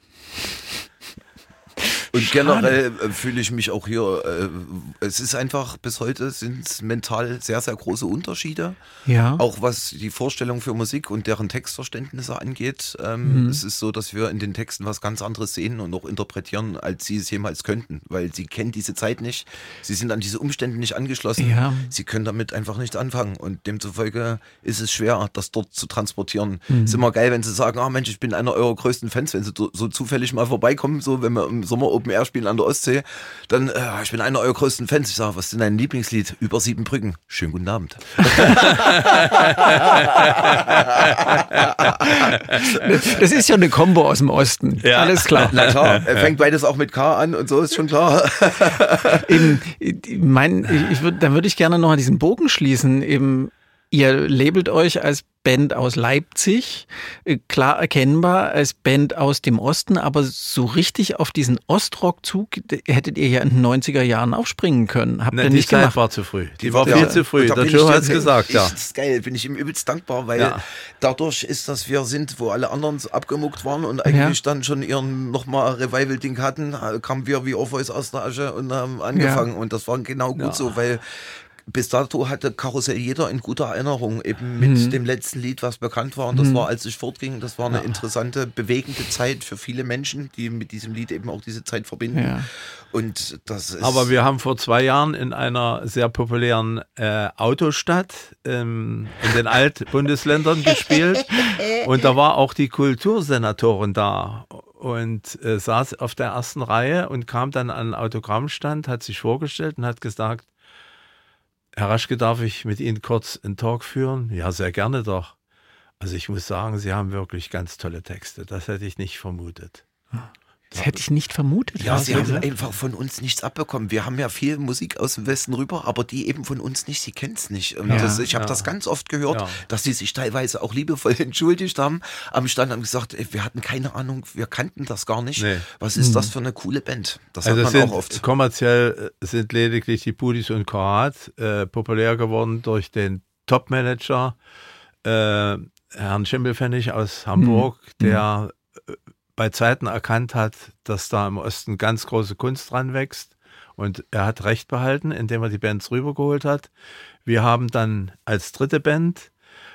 Speaker 3: Und generell fühle ich mich auch hier, es ist einfach, bis heute sind es mental sehr, sehr große Unterschiede.
Speaker 5: Ja.
Speaker 3: Auch was die Vorstellung für Musik und deren Textverständnisse angeht. Es ist so, dass wir in den Texten was ganz anderes sehen und auch interpretieren, als sie es jemals könnten. Weil sie kennen diese Zeit nicht, sie sind an diese Umstände nicht angeschlossen.
Speaker 5: Ja.
Speaker 3: Sie können damit einfach nichts anfangen. Und demzufolge ist es schwer, das dort zu transportieren. Ist immer geil, wenn sie sagen, Mensch, ich bin einer eurer größten Fans, wenn sie so zufällig mal vorbeikommen, so wenn wir im Sommer Open Air spielen an der Ostsee, dann, ich bin einer eurer größten Fans. Ich sage, was ist denn dein Lieblingslied? Über 7 Brücken. Schönen guten Abend.
Speaker 5: Das ist ja eine Kombo aus dem Osten. Ja. Alles klar.
Speaker 3: Na klar, fängt beides auch mit K an und so, ist schon klar.
Speaker 5: Da würde ich gerne noch an diesen Bogen schließen. Ihr labelt euch als Band aus Leipzig, klar erkennbar als Band aus dem Osten, aber so richtig auf diesen Ostrock-Zug hättet ihr ja in den 90er Jahren aufspringen können. Habt ihr nicht gemacht?
Speaker 4: Die Zeit war zu früh. Die war viel zu früh. Der Joe hat es gesagt, ja.
Speaker 3: Das ist geil, bin ich ihm übelst dankbar, weil dadurch ist, dass wir sind, wo alle anderen abgemuckt waren und eigentlich dann schon ihren nochmal Revival-Ding hatten, kamen wir wie Orpheus aus der Asche und haben angefangen und das war genau gut so, weil bis dato hatte Karussell jeder in guter Erinnerung, eben mit dem letzten Lied, was bekannt war. Und das war, als ich fortging, das war eine interessante, bewegende Zeit für viele Menschen, die mit diesem Lied eben auch diese Zeit verbinden. Ja. Und das ist.
Speaker 4: Aber wir haben vor 2 Jahren in einer sehr populären Autostadt in den Altbundesländern gespielt. Und da war auch die Kultursenatorin da. Und saß auf der ersten Reihe und kam dann an einen Autogrammstand, hat sich vorgestellt und hat gesagt, Herr Raschke, darf ich mit Ihnen kurz einen Talk führen? Ja, sehr gerne doch. Also ich muss sagen, Sie haben wirklich ganz tolle Texte. Das hätte ich nicht vermutet.
Speaker 5: Das hätte ich nicht vermutet.
Speaker 3: Ja, Sie haben einfach von uns nichts abbekommen. Wir haben ja viel Musik aus dem Westen rüber, aber die eben von uns nicht. Sie kennen es nicht. Und ich habe das ganz oft gehört, dass sie sich teilweise auch liebevoll entschuldigt haben. Am Stand haben gesagt, wir hatten keine Ahnung, wir kannten das gar nicht. Nee. Was ist das für eine coole Band? Das hat man auch oft.
Speaker 4: Kommerziell sind lediglich die Pudis und Karat populär geworden durch den Topmanager Herrn Schimmelpfennig aus Hamburg, der bei Zeiten erkannt hat, dass da im Osten ganz große Kunst dran wächst. Und er hat Recht behalten, indem er die Bands rübergeholt hat. Wir haben dann als dritte Band,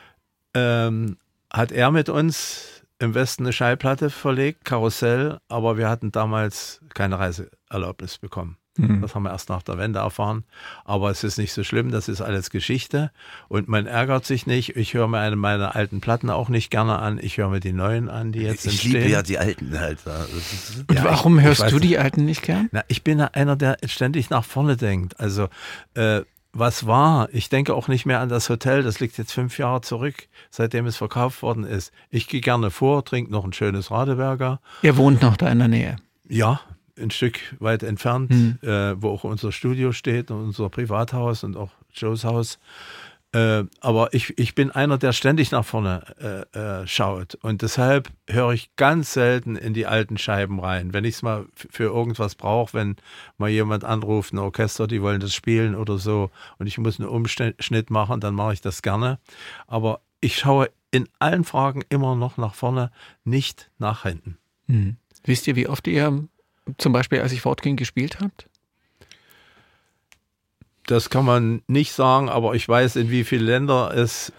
Speaker 4: hat er mit uns im Westen eine Schallplatte verlegt, Karussell, aber wir hatten damals keine Reiseerlaubnis bekommen. Das haben wir erst nach der Wende erfahren. Aber es ist nicht so schlimm, das ist alles Geschichte. Und man ärgert sich nicht. Ich höre mir eine meiner alten Platten auch nicht gerne an. Ich höre mir die neuen an, die jetzt entstehen.
Speaker 3: Ich liebe ja die alten halt.
Speaker 5: Und warum hörst du die alten nicht gern?
Speaker 4: Na, ich bin einer, der ständig nach vorne denkt. Also, was war? Ich denke auch nicht mehr an das Hotel. Das liegt jetzt 5 Jahre zurück, seitdem es verkauft worden ist. Ich gehe gerne vor, trinke noch ein schönes Radeberger.
Speaker 5: Ihr wohnt noch da in der Nähe?
Speaker 4: Ja. Ein Stück weit entfernt, wo auch unser Studio steht und unser Privathaus und auch Joes Haus. Aber ich bin einer, der ständig nach vorne schaut. Und deshalb höre ich ganz selten in die alten Scheiben rein. Wenn ich es mal für irgendwas brauche, wenn mal jemand anruft, ein Orchester, die wollen das spielen oder so, und ich muss einen Umschnitt machen, dann mache ich das gerne. Aber ich schaue in allen Fragen immer noch nach vorne, nicht nach hinten.
Speaker 5: Wisst ihr, wie oft ihr zum Beispiel, als ich fortging, gespielt habt?
Speaker 4: Das kann man nicht sagen, aber ich weiß, in wie viele Länder es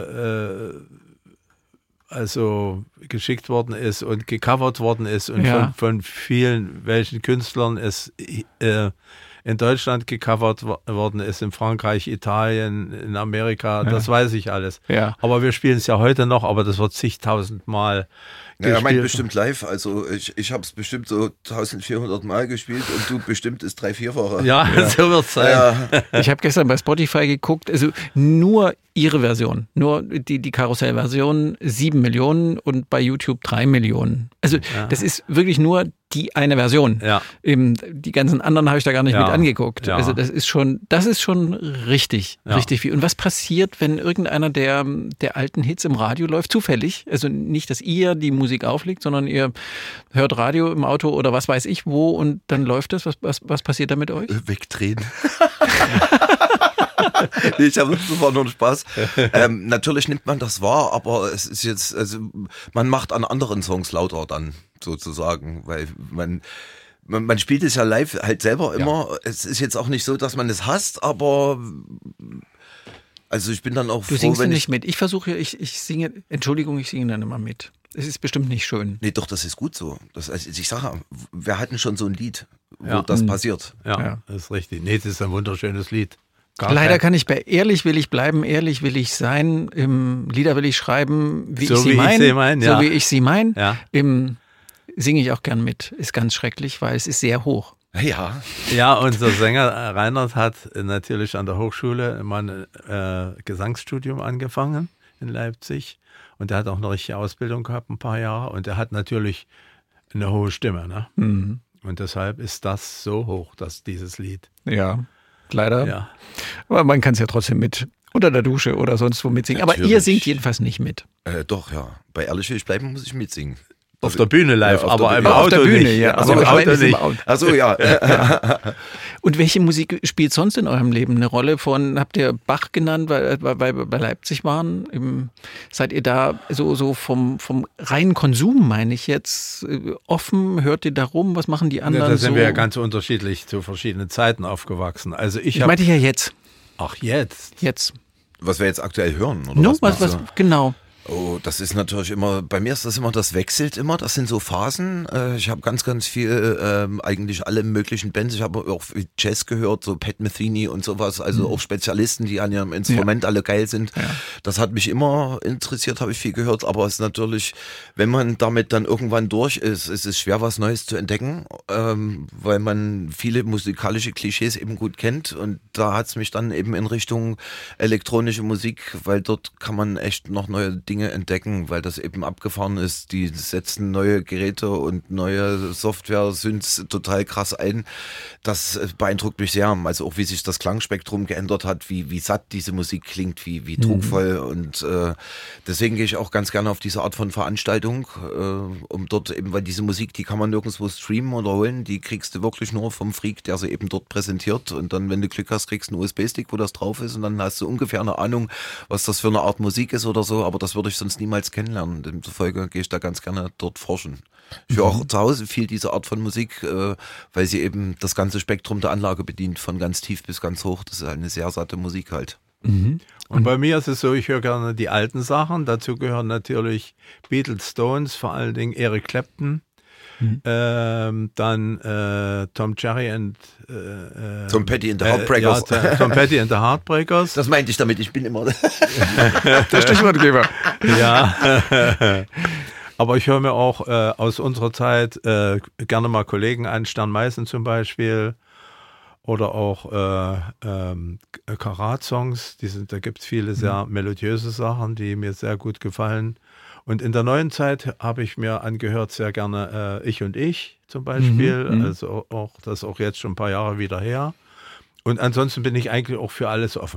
Speaker 4: also geschickt worden ist und gecovert worden ist und von vielen, welchen Künstlern es in Deutschland gecovert worden ist, in Frankreich, Italien, in Amerika, das weiß ich alles. Ja. Aber wir spielen es ja heute noch, aber das wird zigtausend Mal
Speaker 3: gespielt. Ja, meint bestimmt live, also ich habe es bestimmt so 1400 Mal gespielt und du bestimmt ist 3-4-fache.
Speaker 5: Ja, so wird es sein. Ja. Ich habe gestern bei Spotify geguckt, also nur ihre Version, nur die Karussell-Version 7 Millionen und bei YouTube 3 Millionen. Also das ist wirklich nur die eine Version. Ja. Die ganzen anderen habe ich da gar nicht mit angeguckt. Ja. Also das ist schon richtig viel. Und was passiert, wenn irgendeiner der alten Hits im Radio läuft, zufällig? Also nicht, dass ihr die Musik auflegt, sondern ihr hört Radio im Auto oder was weiß ich wo und dann läuft das. Was passiert da mit euch?
Speaker 3: Wegdrehen. Ich habe sofort nur Spaß. Natürlich nimmt man das wahr, aber es ist jetzt, also man macht an anderen Songs lauter dann sozusagen, weil man spielt es ja live halt selber immer. Ja. Es ist jetzt auch nicht so, dass man es hasst, aber also ich bin dann auch
Speaker 5: froh, singst wenn du nicht mit. Ich versuche, ich singe, Entschuldigung, ich singe dann immer mit. Es ist bestimmt nicht schön.
Speaker 3: Nee, doch, das ist gut so. Also ich sage, wir hatten schon so ein Lied, wo das passiert.
Speaker 4: Ja, das ist richtig. Nee, das ist ein wunderschönes Lied.
Speaker 5: Leider kann ich bei Ehrlich will ich bleiben, ehrlich will ich sein, Lieder will ich schreiben, wie ich sie meine, so wie ich sie meine. Ja. Singe ich auch gern mit. Ist ganz schrecklich, weil es ist sehr hoch.
Speaker 4: Ja, unser Sänger Reinhard hat natürlich an der Hochschule mal ein Gesangsstudium angefangen in Leipzig und er hat auch eine richtige Ausbildung gehabt, ein paar Jahre, und er hat natürlich eine hohe Stimme, ne? Mhm. Und deshalb ist das so hoch, dieses Lied.
Speaker 5: Ja. Leider. Ja. Aber man kann es ja trotzdem mit unter der Dusche oder sonst wo mitsingen. Natürlich. Aber ihr singt jedenfalls nicht mit.
Speaker 3: Doch, ja. Bei Ehrlich will ich bleiben, muss ich mitsingen.
Speaker 4: Auf der Bühne live, aber im
Speaker 5: Auto
Speaker 4: auf der Bühne,
Speaker 5: nicht. Ja.
Speaker 3: Also im Auto nicht. Achso, ja.
Speaker 5: Und welche Musik spielt sonst in eurem Leben eine Rolle? Habt ihr Bach genannt, weil wir bei Leipzig waren? Seid ihr da so vom reinen Konsum, meine ich jetzt, offen? Hört ihr da rum? Was machen die anderen?
Speaker 4: Da sind wir ja ganz unterschiedlich zu verschiedenen Zeiten aufgewachsen. Also ich
Speaker 5: meinte ja jetzt.
Speaker 4: Ach, jetzt?
Speaker 5: Jetzt.
Speaker 3: Was wir jetzt aktuell hören, oder
Speaker 5: was genau.
Speaker 3: Oh, das ist natürlich immer, bei mir ist das immer, das wechselt immer, das sind so Phasen. Ich habe ganz, ganz viel, eigentlich alle möglichen Bands, ich habe auch Jazz gehört, so Pat Metheny und sowas, also auch Spezialisten, die an ihrem Instrument alle geil sind. Ja. Das hat mich immer interessiert, habe ich viel gehört, aber es ist natürlich, wenn man damit dann irgendwann durch ist, ist es schwer, was Neues zu entdecken, weil man viele musikalische Klischees eben gut kennt, und da hat es mich dann eben in Richtung elektronische Musik, weil dort kann man echt noch neue Dinge entdecken, weil das eben abgefahren ist. Die setzen neue Geräte und neue Software, Synths total krass ein. Das beeindruckt mich sehr. Also auch wie sich das Klangspektrum geändert hat, wie satt diese Musik klingt, wie druckvoll. Und deswegen gehe ich auch ganz gerne auf diese Art von Veranstaltung, um dort eben, weil diese Musik, die kann man nirgendwo streamen oder holen, die kriegst du wirklich nur vom Freak, der sie eben dort präsentiert, und dann, wenn du Glück hast, kriegst du einen USB-Stick, wo das drauf ist, und dann hast du ungefähr eine Ahnung, was das für eine Art Musik ist oder so, aber das würde ich sonst niemals kennenlernen. Demzufolge gehe ich da ganz gerne dort forschen. Ich höre auch zu Hause viel diese Art von Musik, weil sie eben das ganze Spektrum der Anlage bedient, von ganz tief bis ganz hoch. Das ist eine sehr satte Musik halt.
Speaker 4: Mhm. Und bei mir ist es so, ich höre gerne die alten Sachen. Dazu gehören natürlich Beatles, Stones, vor allen Dingen Eric Clapton. Dann Tom Cherry und
Speaker 3: Tom Petty and the Heartbreakers.
Speaker 4: Tom Petty and the Heartbreakers.
Speaker 3: Das meinte ich damit, ich bin immer
Speaker 5: der Stichwortgeber.
Speaker 4: Ja. Aber ich höre mir auch aus unserer Zeit gerne mal Kollegen an, Stern Meißen zum Beispiel, oder auch Karat-Songs. Da gibt es viele sehr melodiöse Sachen, die mir sehr gut gefallen. Und in der neuen Zeit habe ich mir angehört sehr gerne Ich und Ich zum Beispiel, also auch das auch jetzt schon ein paar Jahre wieder her. Und ansonsten bin ich eigentlich auch für alles offen.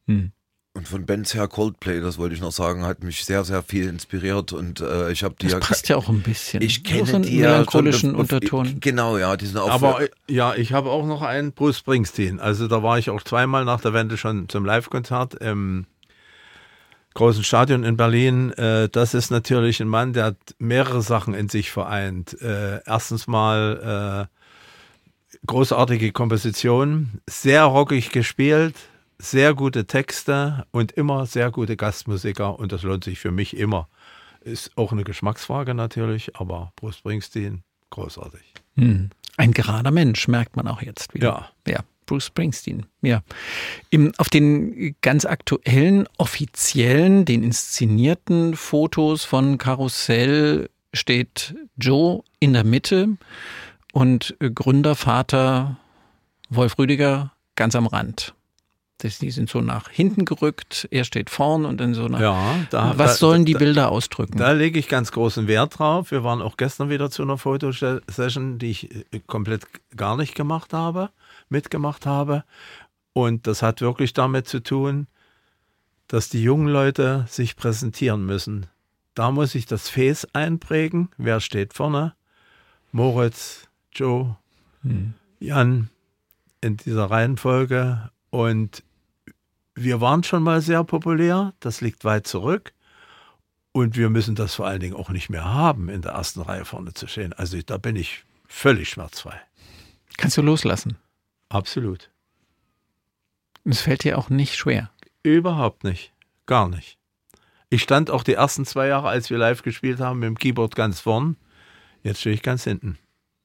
Speaker 3: Und von Bands her Coldplay, das wollte ich noch sagen, hat mich sehr, sehr viel inspiriert und ich habe die.
Speaker 5: Das passt ja auch ein bisschen.
Speaker 3: Ich kenne
Speaker 5: so einen
Speaker 3: die
Speaker 5: melancholischen Unterton.
Speaker 3: Genau, ja, die sind auch.
Speaker 4: Aber ja, ich habe auch noch einen, Bruce Springsteen. Also da war ich auch zweimal nach der Wende schon zum Live-Konzert im großen Stadion in Berlin. Das ist natürlich ein Mann, der hat mehrere Sachen in sich vereint. Erstens mal großartige Komposition, sehr rockig gespielt, sehr gute Texte und immer sehr gute Gastmusiker und das lohnt sich für mich immer. Ist auch eine Geschmacksfrage natürlich, aber Bruce Springsteen, großartig.
Speaker 5: Ein gerader Mensch, merkt man auch jetzt wieder. Ja, Bruce Springsteen, ja. Auf den ganz aktuellen, offiziellen, den inszenierten Fotos von Karussell steht Joe in der Mitte und Gründervater Wolf Rüdiger ganz am Rand. Die sind so nach hinten gerückt, er steht vorn und dann so nach.
Speaker 4: Ja,
Speaker 5: was sollen die Bilder ausdrücken?
Speaker 4: Da lege ich ganz großen Wert drauf. Wir waren auch gestern wieder zu einer Fotosession, die ich komplett gar nicht mitgemacht habe. Und das hat wirklich damit zu tun, dass die jungen Leute sich präsentieren müssen. Da muss ich das Face einprägen. Wer steht vorne? Moritz, Joe, Jan in dieser Reihenfolge. Und wir waren schon mal sehr populär, das liegt weit zurück. Und wir müssen das vor allen Dingen auch nicht mehr haben, in der ersten Reihe vorne zu stehen. Also da bin ich völlig schmerzfrei.
Speaker 5: Kannst du loslassen?
Speaker 4: Absolut.
Speaker 5: Es fällt dir auch nicht schwer?
Speaker 4: Überhaupt nicht. Gar nicht. Ich stand auch die ersten 2 Jahre, als wir live gespielt haben, mit dem Keyboard ganz vorn. Jetzt stehe ich ganz hinten.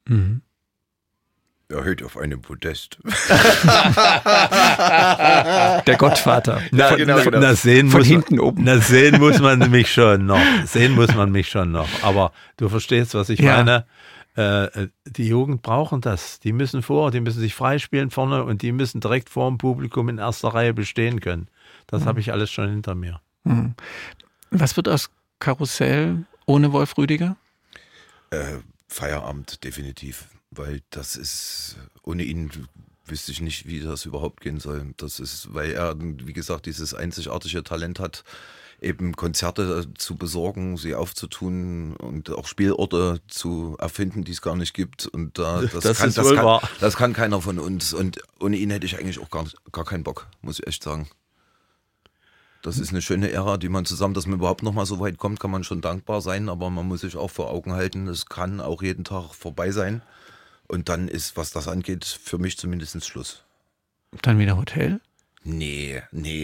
Speaker 3: Erhöht auf einem Podest.
Speaker 5: Der Gottvater.
Speaker 4: Von hinten oben. Sehen muss man mich schon noch. Aber du verstehst, was ich meine. Die Jugend brauchen das. Die müssen sich freispielen vorne und die müssen direkt vor dem Publikum in erster Reihe bestehen können. Das habe ich alles schon hinter mir.
Speaker 5: Was wird aus Karussell ohne Wolf Rüdiger?
Speaker 3: Feierabend, definitiv. Weil das ist, ohne ihn wüsste ich nicht, wie das überhaupt gehen soll. Das ist, weil er, wie gesagt, dieses einzigartige Talent hat, eben Konzerte zu besorgen, sie aufzutun und auch Spielorte zu erfinden, die es gar nicht gibt. Und das kann keiner von uns. Und ohne ihn hätte ich eigentlich auch gar keinen Bock, muss ich echt sagen. Das ist eine schöne Ära, die man zusammen, dass man überhaupt noch mal so weit kommt, kann man schon dankbar sein. Aber man muss sich auch vor Augen halten, es kann auch jeden Tag vorbei sein. Und dann ist, was das angeht, für mich zumindest Schluss.
Speaker 5: Dann wieder Hotel?
Speaker 3: Nee.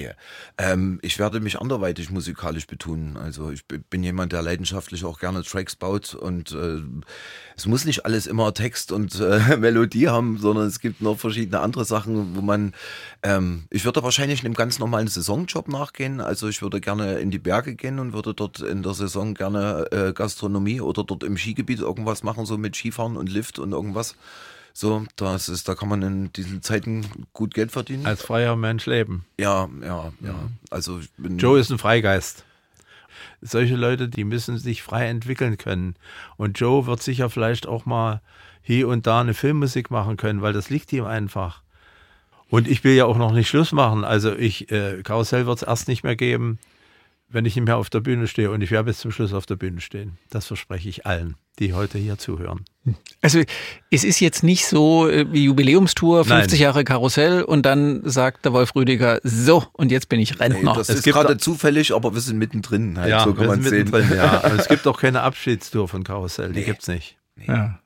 Speaker 3: Ich werde mich anderweitig musikalisch betonen. Also ich bin jemand, der leidenschaftlich auch gerne Tracks baut und es muss nicht alles immer Text und Melodie haben, sondern es gibt noch verschiedene andere Sachen, wo man, ich würde wahrscheinlich einem ganz normalen Saisonjob nachgehen. Also ich würde gerne in die Berge gehen und würde dort in der Saison gerne Gastronomie oder dort im Skigebiet irgendwas machen, so mit Skifahren und Lift und irgendwas. So, da kann man in diesen Zeiten gut Geld verdienen.
Speaker 4: Als freier Mensch leben.
Speaker 3: Ja. Also
Speaker 4: Joe ist ein Freigeist. Solche Leute, die müssen sich frei entwickeln können. Und Joe wird sicher vielleicht auch mal hier und da eine Filmmusik machen können, weil das liegt ihm einfach. Und ich will ja auch noch nicht Schluss machen. Also Karussell wird es erst nicht mehr geben, wenn ich nicht mehr auf der Bühne stehe. Und ich werde bis zum Schluss auf der Bühne stehen. Das verspreche ich allen, die heute hier zuhören.
Speaker 5: Also es ist jetzt nicht so wie Jubiläumstour, 50 Jahre Karussell und dann sagt der Wolf Rüdiger, so und jetzt bin ich Rentner.
Speaker 3: Nee, das ist gerade zufällig, aber wir sind mittendrin. Halt,
Speaker 4: ja,
Speaker 3: so kann man sehen.
Speaker 4: Ja. Und es gibt auch keine Abschiedstour von Karussell, die gibt's nicht.
Speaker 3: Nee.
Speaker 5: Ja.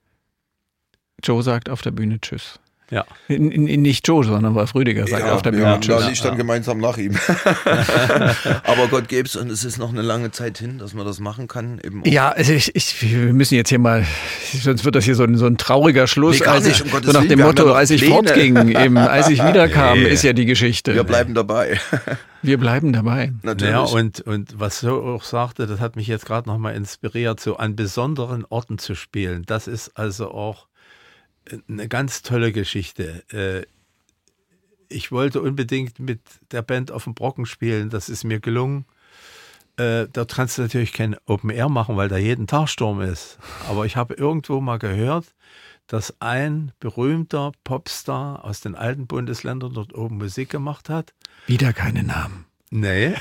Speaker 5: Joe sagt auf der Bühne Tschüss.
Speaker 4: Ja.
Speaker 5: Nicht Joe, sondern Wolf Rüdiger sagt auf der Bühne Tschüss.
Speaker 3: Ja, ich dann gemeinsam nach ihm. Aber Gott geb's und es ist noch eine lange Zeit hin, dass man das machen kann. Eben
Speaker 5: ja, also wir müssen jetzt hier mal, sonst wird das hier so ein trauriger Schluss, so nach dem Motto, als ich fortging, eben, als ich wiederkam, ist ja die Geschichte.
Speaker 3: Wir bleiben dabei.
Speaker 5: Wir bleiben dabei.
Speaker 4: Natürlich. Ja, und was Joe auch sagte, das hat mich jetzt gerade nochmal inspiriert, so an besonderen Orten zu spielen. Das ist also auch eine ganz tolle Geschichte. Ich wollte unbedingt mit der Band auf dem Brocken spielen. Das ist mir gelungen. Dort kannst du natürlich kein Open Air machen, weil da jeden Tag Sturm ist. Aber ich habe irgendwo mal gehört, dass ein berühmter Popstar aus den alten Bundesländern dort oben Musik gemacht hat.
Speaker 5: Wieder keine Namen.
Speaker 4: Nee.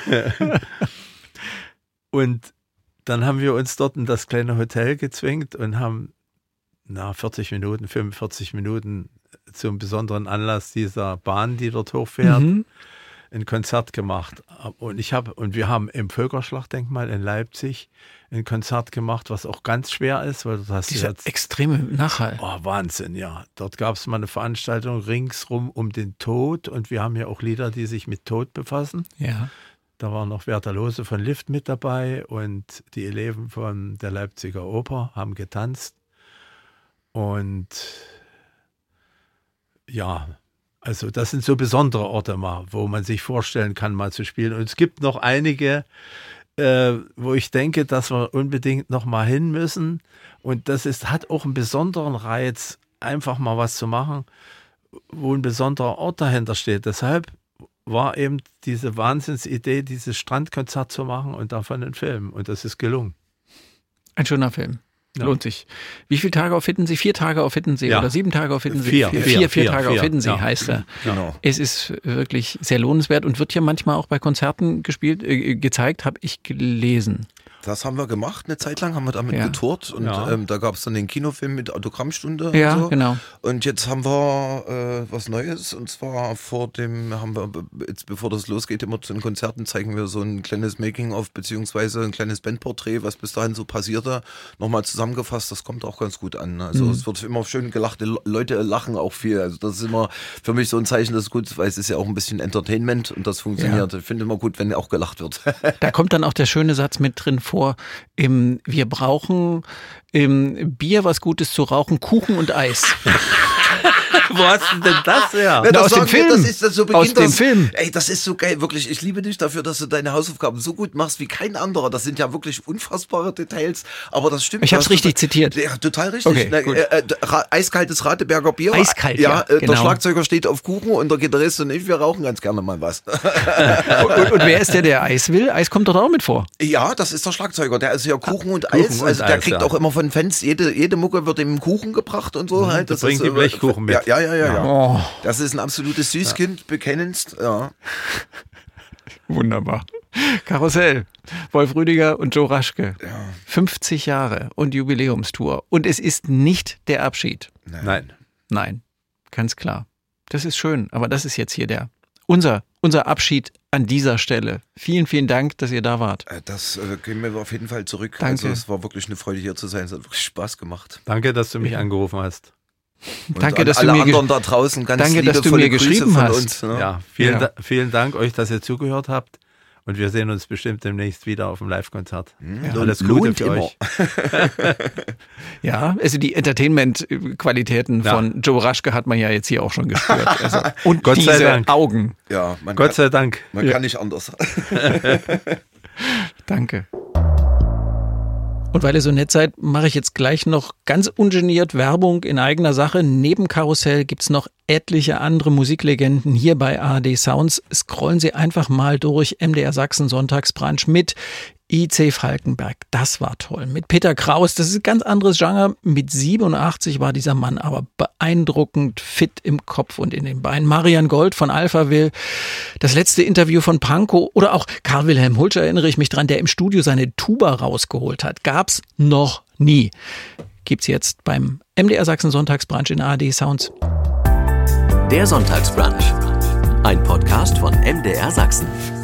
Speaker 4: Und dann haben wir uns dort in das kleine Hotel gezwängt und haben 45 Minuten zum besonderen Anlass dieser Bahn, die dort hochfährt, ein Konzert gemacht. Und wir haben im Völkerschlachtdenkmal in Leipzig ein Konzert gemacht, was auch ganz schwer ist, weil dort hast du jetzt
Speaker 5: extreme Nachhall.
Speaker 4: Oh, Wahnsinn, ja. Dort gab es mal eine Veranstaltung ringsrum um den Tod und wir haben ja auch Lieder, die sich mit Tod befassen.
Speaker 5: Ja.
Speaker 4: Da war noch Werther Lose von Lift mit dabei und die Eleven von der Leipziger Oper haben getanzt. Und ja, also das sind so besondere Orte mal, wo man sich vorstellen kann, mal zu spielen. Und es gibt noch einige, wo ich denke, dass wir unbedingt noch mal hin müssen. Und hat auch einen besonderen Reiz, einfach mal was zu machen, wo ein besonderer Ort dahinter steht. Deshalb war eben diese Wahnsinnsidee, dieses Strandkonzert zu machen und davon einen Film. Und das ist gelungen.
Speaker 5: Ein schöner Film. Ja. Lohnt sich. Wie viele Tage auf Hiddensee? 4 Tage auf Hiddensee oder 7 Tage auf Hiddensee? 4 Tage auf Hiddensee heißt er.
Speaker 3: Genau.
Speaker 5: Es ist wirklich sehr lohnenswert und wird ja manchmal auch bei Konzerten gezeigt, habe ich gelesen.
Speaker 3: Das haben wir gemacht, eine Zeit lang haben wir damit getourt und da gab es dann den Kinofilm mit Autogrammstunde.
Speaker 5: Ja,
Speaker 3: und so.
Speaker 5: Genau.
Speaker 3: Und jetzt haben wir was Neues und zwar bevor das losgeht, immer zu den Konzerten zeigen wir so ein kleines Making-of beziehungsweise ein kleines Bandporträt, was bis dahin so passierte, nochmal zusammengefasst. Das kommt auch ganz gut an. Also es wird immer schön gelacht, die Leute lachen auch viel. Also das ist immer für mich so ein Zeichen, das ist gut, weil es ist ja auch ein bisschen Entertainment und das funktioniert. Ich finde immer gut, wenn auch gelacht wird.
Speaker 5: Da kommt dann auch der schöne Satz mit drin vor, wir brauchen Bier, was Gutes zu rauchen, Kuchen und Eis.
Speaker 4: Wo hast du denn das her?
Speaker 3: Ja,
Speaker 5: aus dem Film. Aus dem Film.
Speaker 3: Ey, das ist so geil, wirklich. Ich liebe dich dafür, dass du deine Hausaufgaben so gut machst wie kein anderer. Das sind ja wirklich unfassbare Details, aber das stimmt.
Speaker 5: Ich habe es richtig zitiert.
Speaker 3: Ja, total richtig.
Speaker 5: Okay,
Speaker 3: Eiskaltes Radeberger Bier.
Speaker 5: Eiskalt,
Speaker 3: ja.
Speaker 5: Genau.
Speaker 3: Der Schlagzeuger steht auf Kuchen und der Gitarrist und ich, wir rauchen ganz gerne mal was.
Speaker 5: und wer ist der Eis will? Eis kommt doch auch mit vor.
Speaker 3: Ja, das ist der Schlagzeuger. Der ist ja Kuchen und Eis. Also der kriegt auch immer von Fans, jede Mucke wird ihm Kuchen gebracht und so. Halt.
Speaker 4: Das bringt die Blechkuchen mit.
Speaker 3: Ja.
Speaker 5: Oh.
Speaker 3: Das ist ein absolutes Süßkind, bekennendst. Ja.
Speaker 5: Wunderbar. Karussell, Wolf Rüdiger und Joe Raschke. 50 Jahre und Jubiläumstour. Und es ist nicht der Abschied. Nein, ganz klar. Das ist schön, aber das ist jetzt hier unser Abschied an dieser Stelle. Vielen, vielen Dank, dass ihr da wart.
Speaker 3: Das gehen wir auf jeden Fall zurück.
Speaker 5: Danke.
Speaker 3: Also es war wirklich eine Freude, hier zu sein. Es hat wirklich Spaß gemacht.
Speaker 4: Danke, dass du mich angerufen hast.
Speaker 3: Und
Speaker 5: danke, dass
Speaker 3: alle
Speaker 5: du
Speaker 3: anderen da draußen ganz
Speaker 5: danke, dass du mir geschrieben hast.
Speaker 3: Uns, ne?
Speaker 4: Ja, vielen Dank euch, dass ihr zugehört habt. Und wir sehen uns bestimmt demnächst wieder auf dem Live-Konzert.
Speaker 3: Ja.
Speaker 4: Alles Gute für euch.
Speaker 5: Ja, also die Entertainment-Qualitäten von Joe Raschke hat man ja jetzt hier auch schon gespürt. Also, und
Speaker 4: Gott sei
Speaker 5: diese
Speaker 4: Dank.
Speaker 5: Augen.
Speaker 3: Ja,
Speaker 4: Gott sei Dank.
Speaker 3: Man kann nicht anders.
Speaker 5: Danke. Und weil ihr so nett seid, mache ich jetzt gleich noch ganz ungeniert Werbung in eigener Sache. Neben Karussell gibt's noch etliche andere Musiklegenden hier bei ARD Sounds. Scrollen Sie einfach mal durch MDR Sachsen Sonntagsbrunch mit I.C. Falkenberg. Das war toll. Mit Peter Kraus, das ist ein ganz anderes Genre. Mit 87 war dieser Mann aber beeindruckend fit im Kopf und in den Beinen. Marian Gold von Alphaville, das letzte Interview von Pankow oder auch Karl Wilhelm Hulsch, erinnere ich mich dran, der im Studio seine Tuba rausgeholt hat. Gab's noch nie. Gibt's jetzt beim MDR Sachsen Sonntagsbrunch in ARD Sounds.
Speaker 2: Der Sonntagsbrunch. Ein Podcast von MDR Sachsen.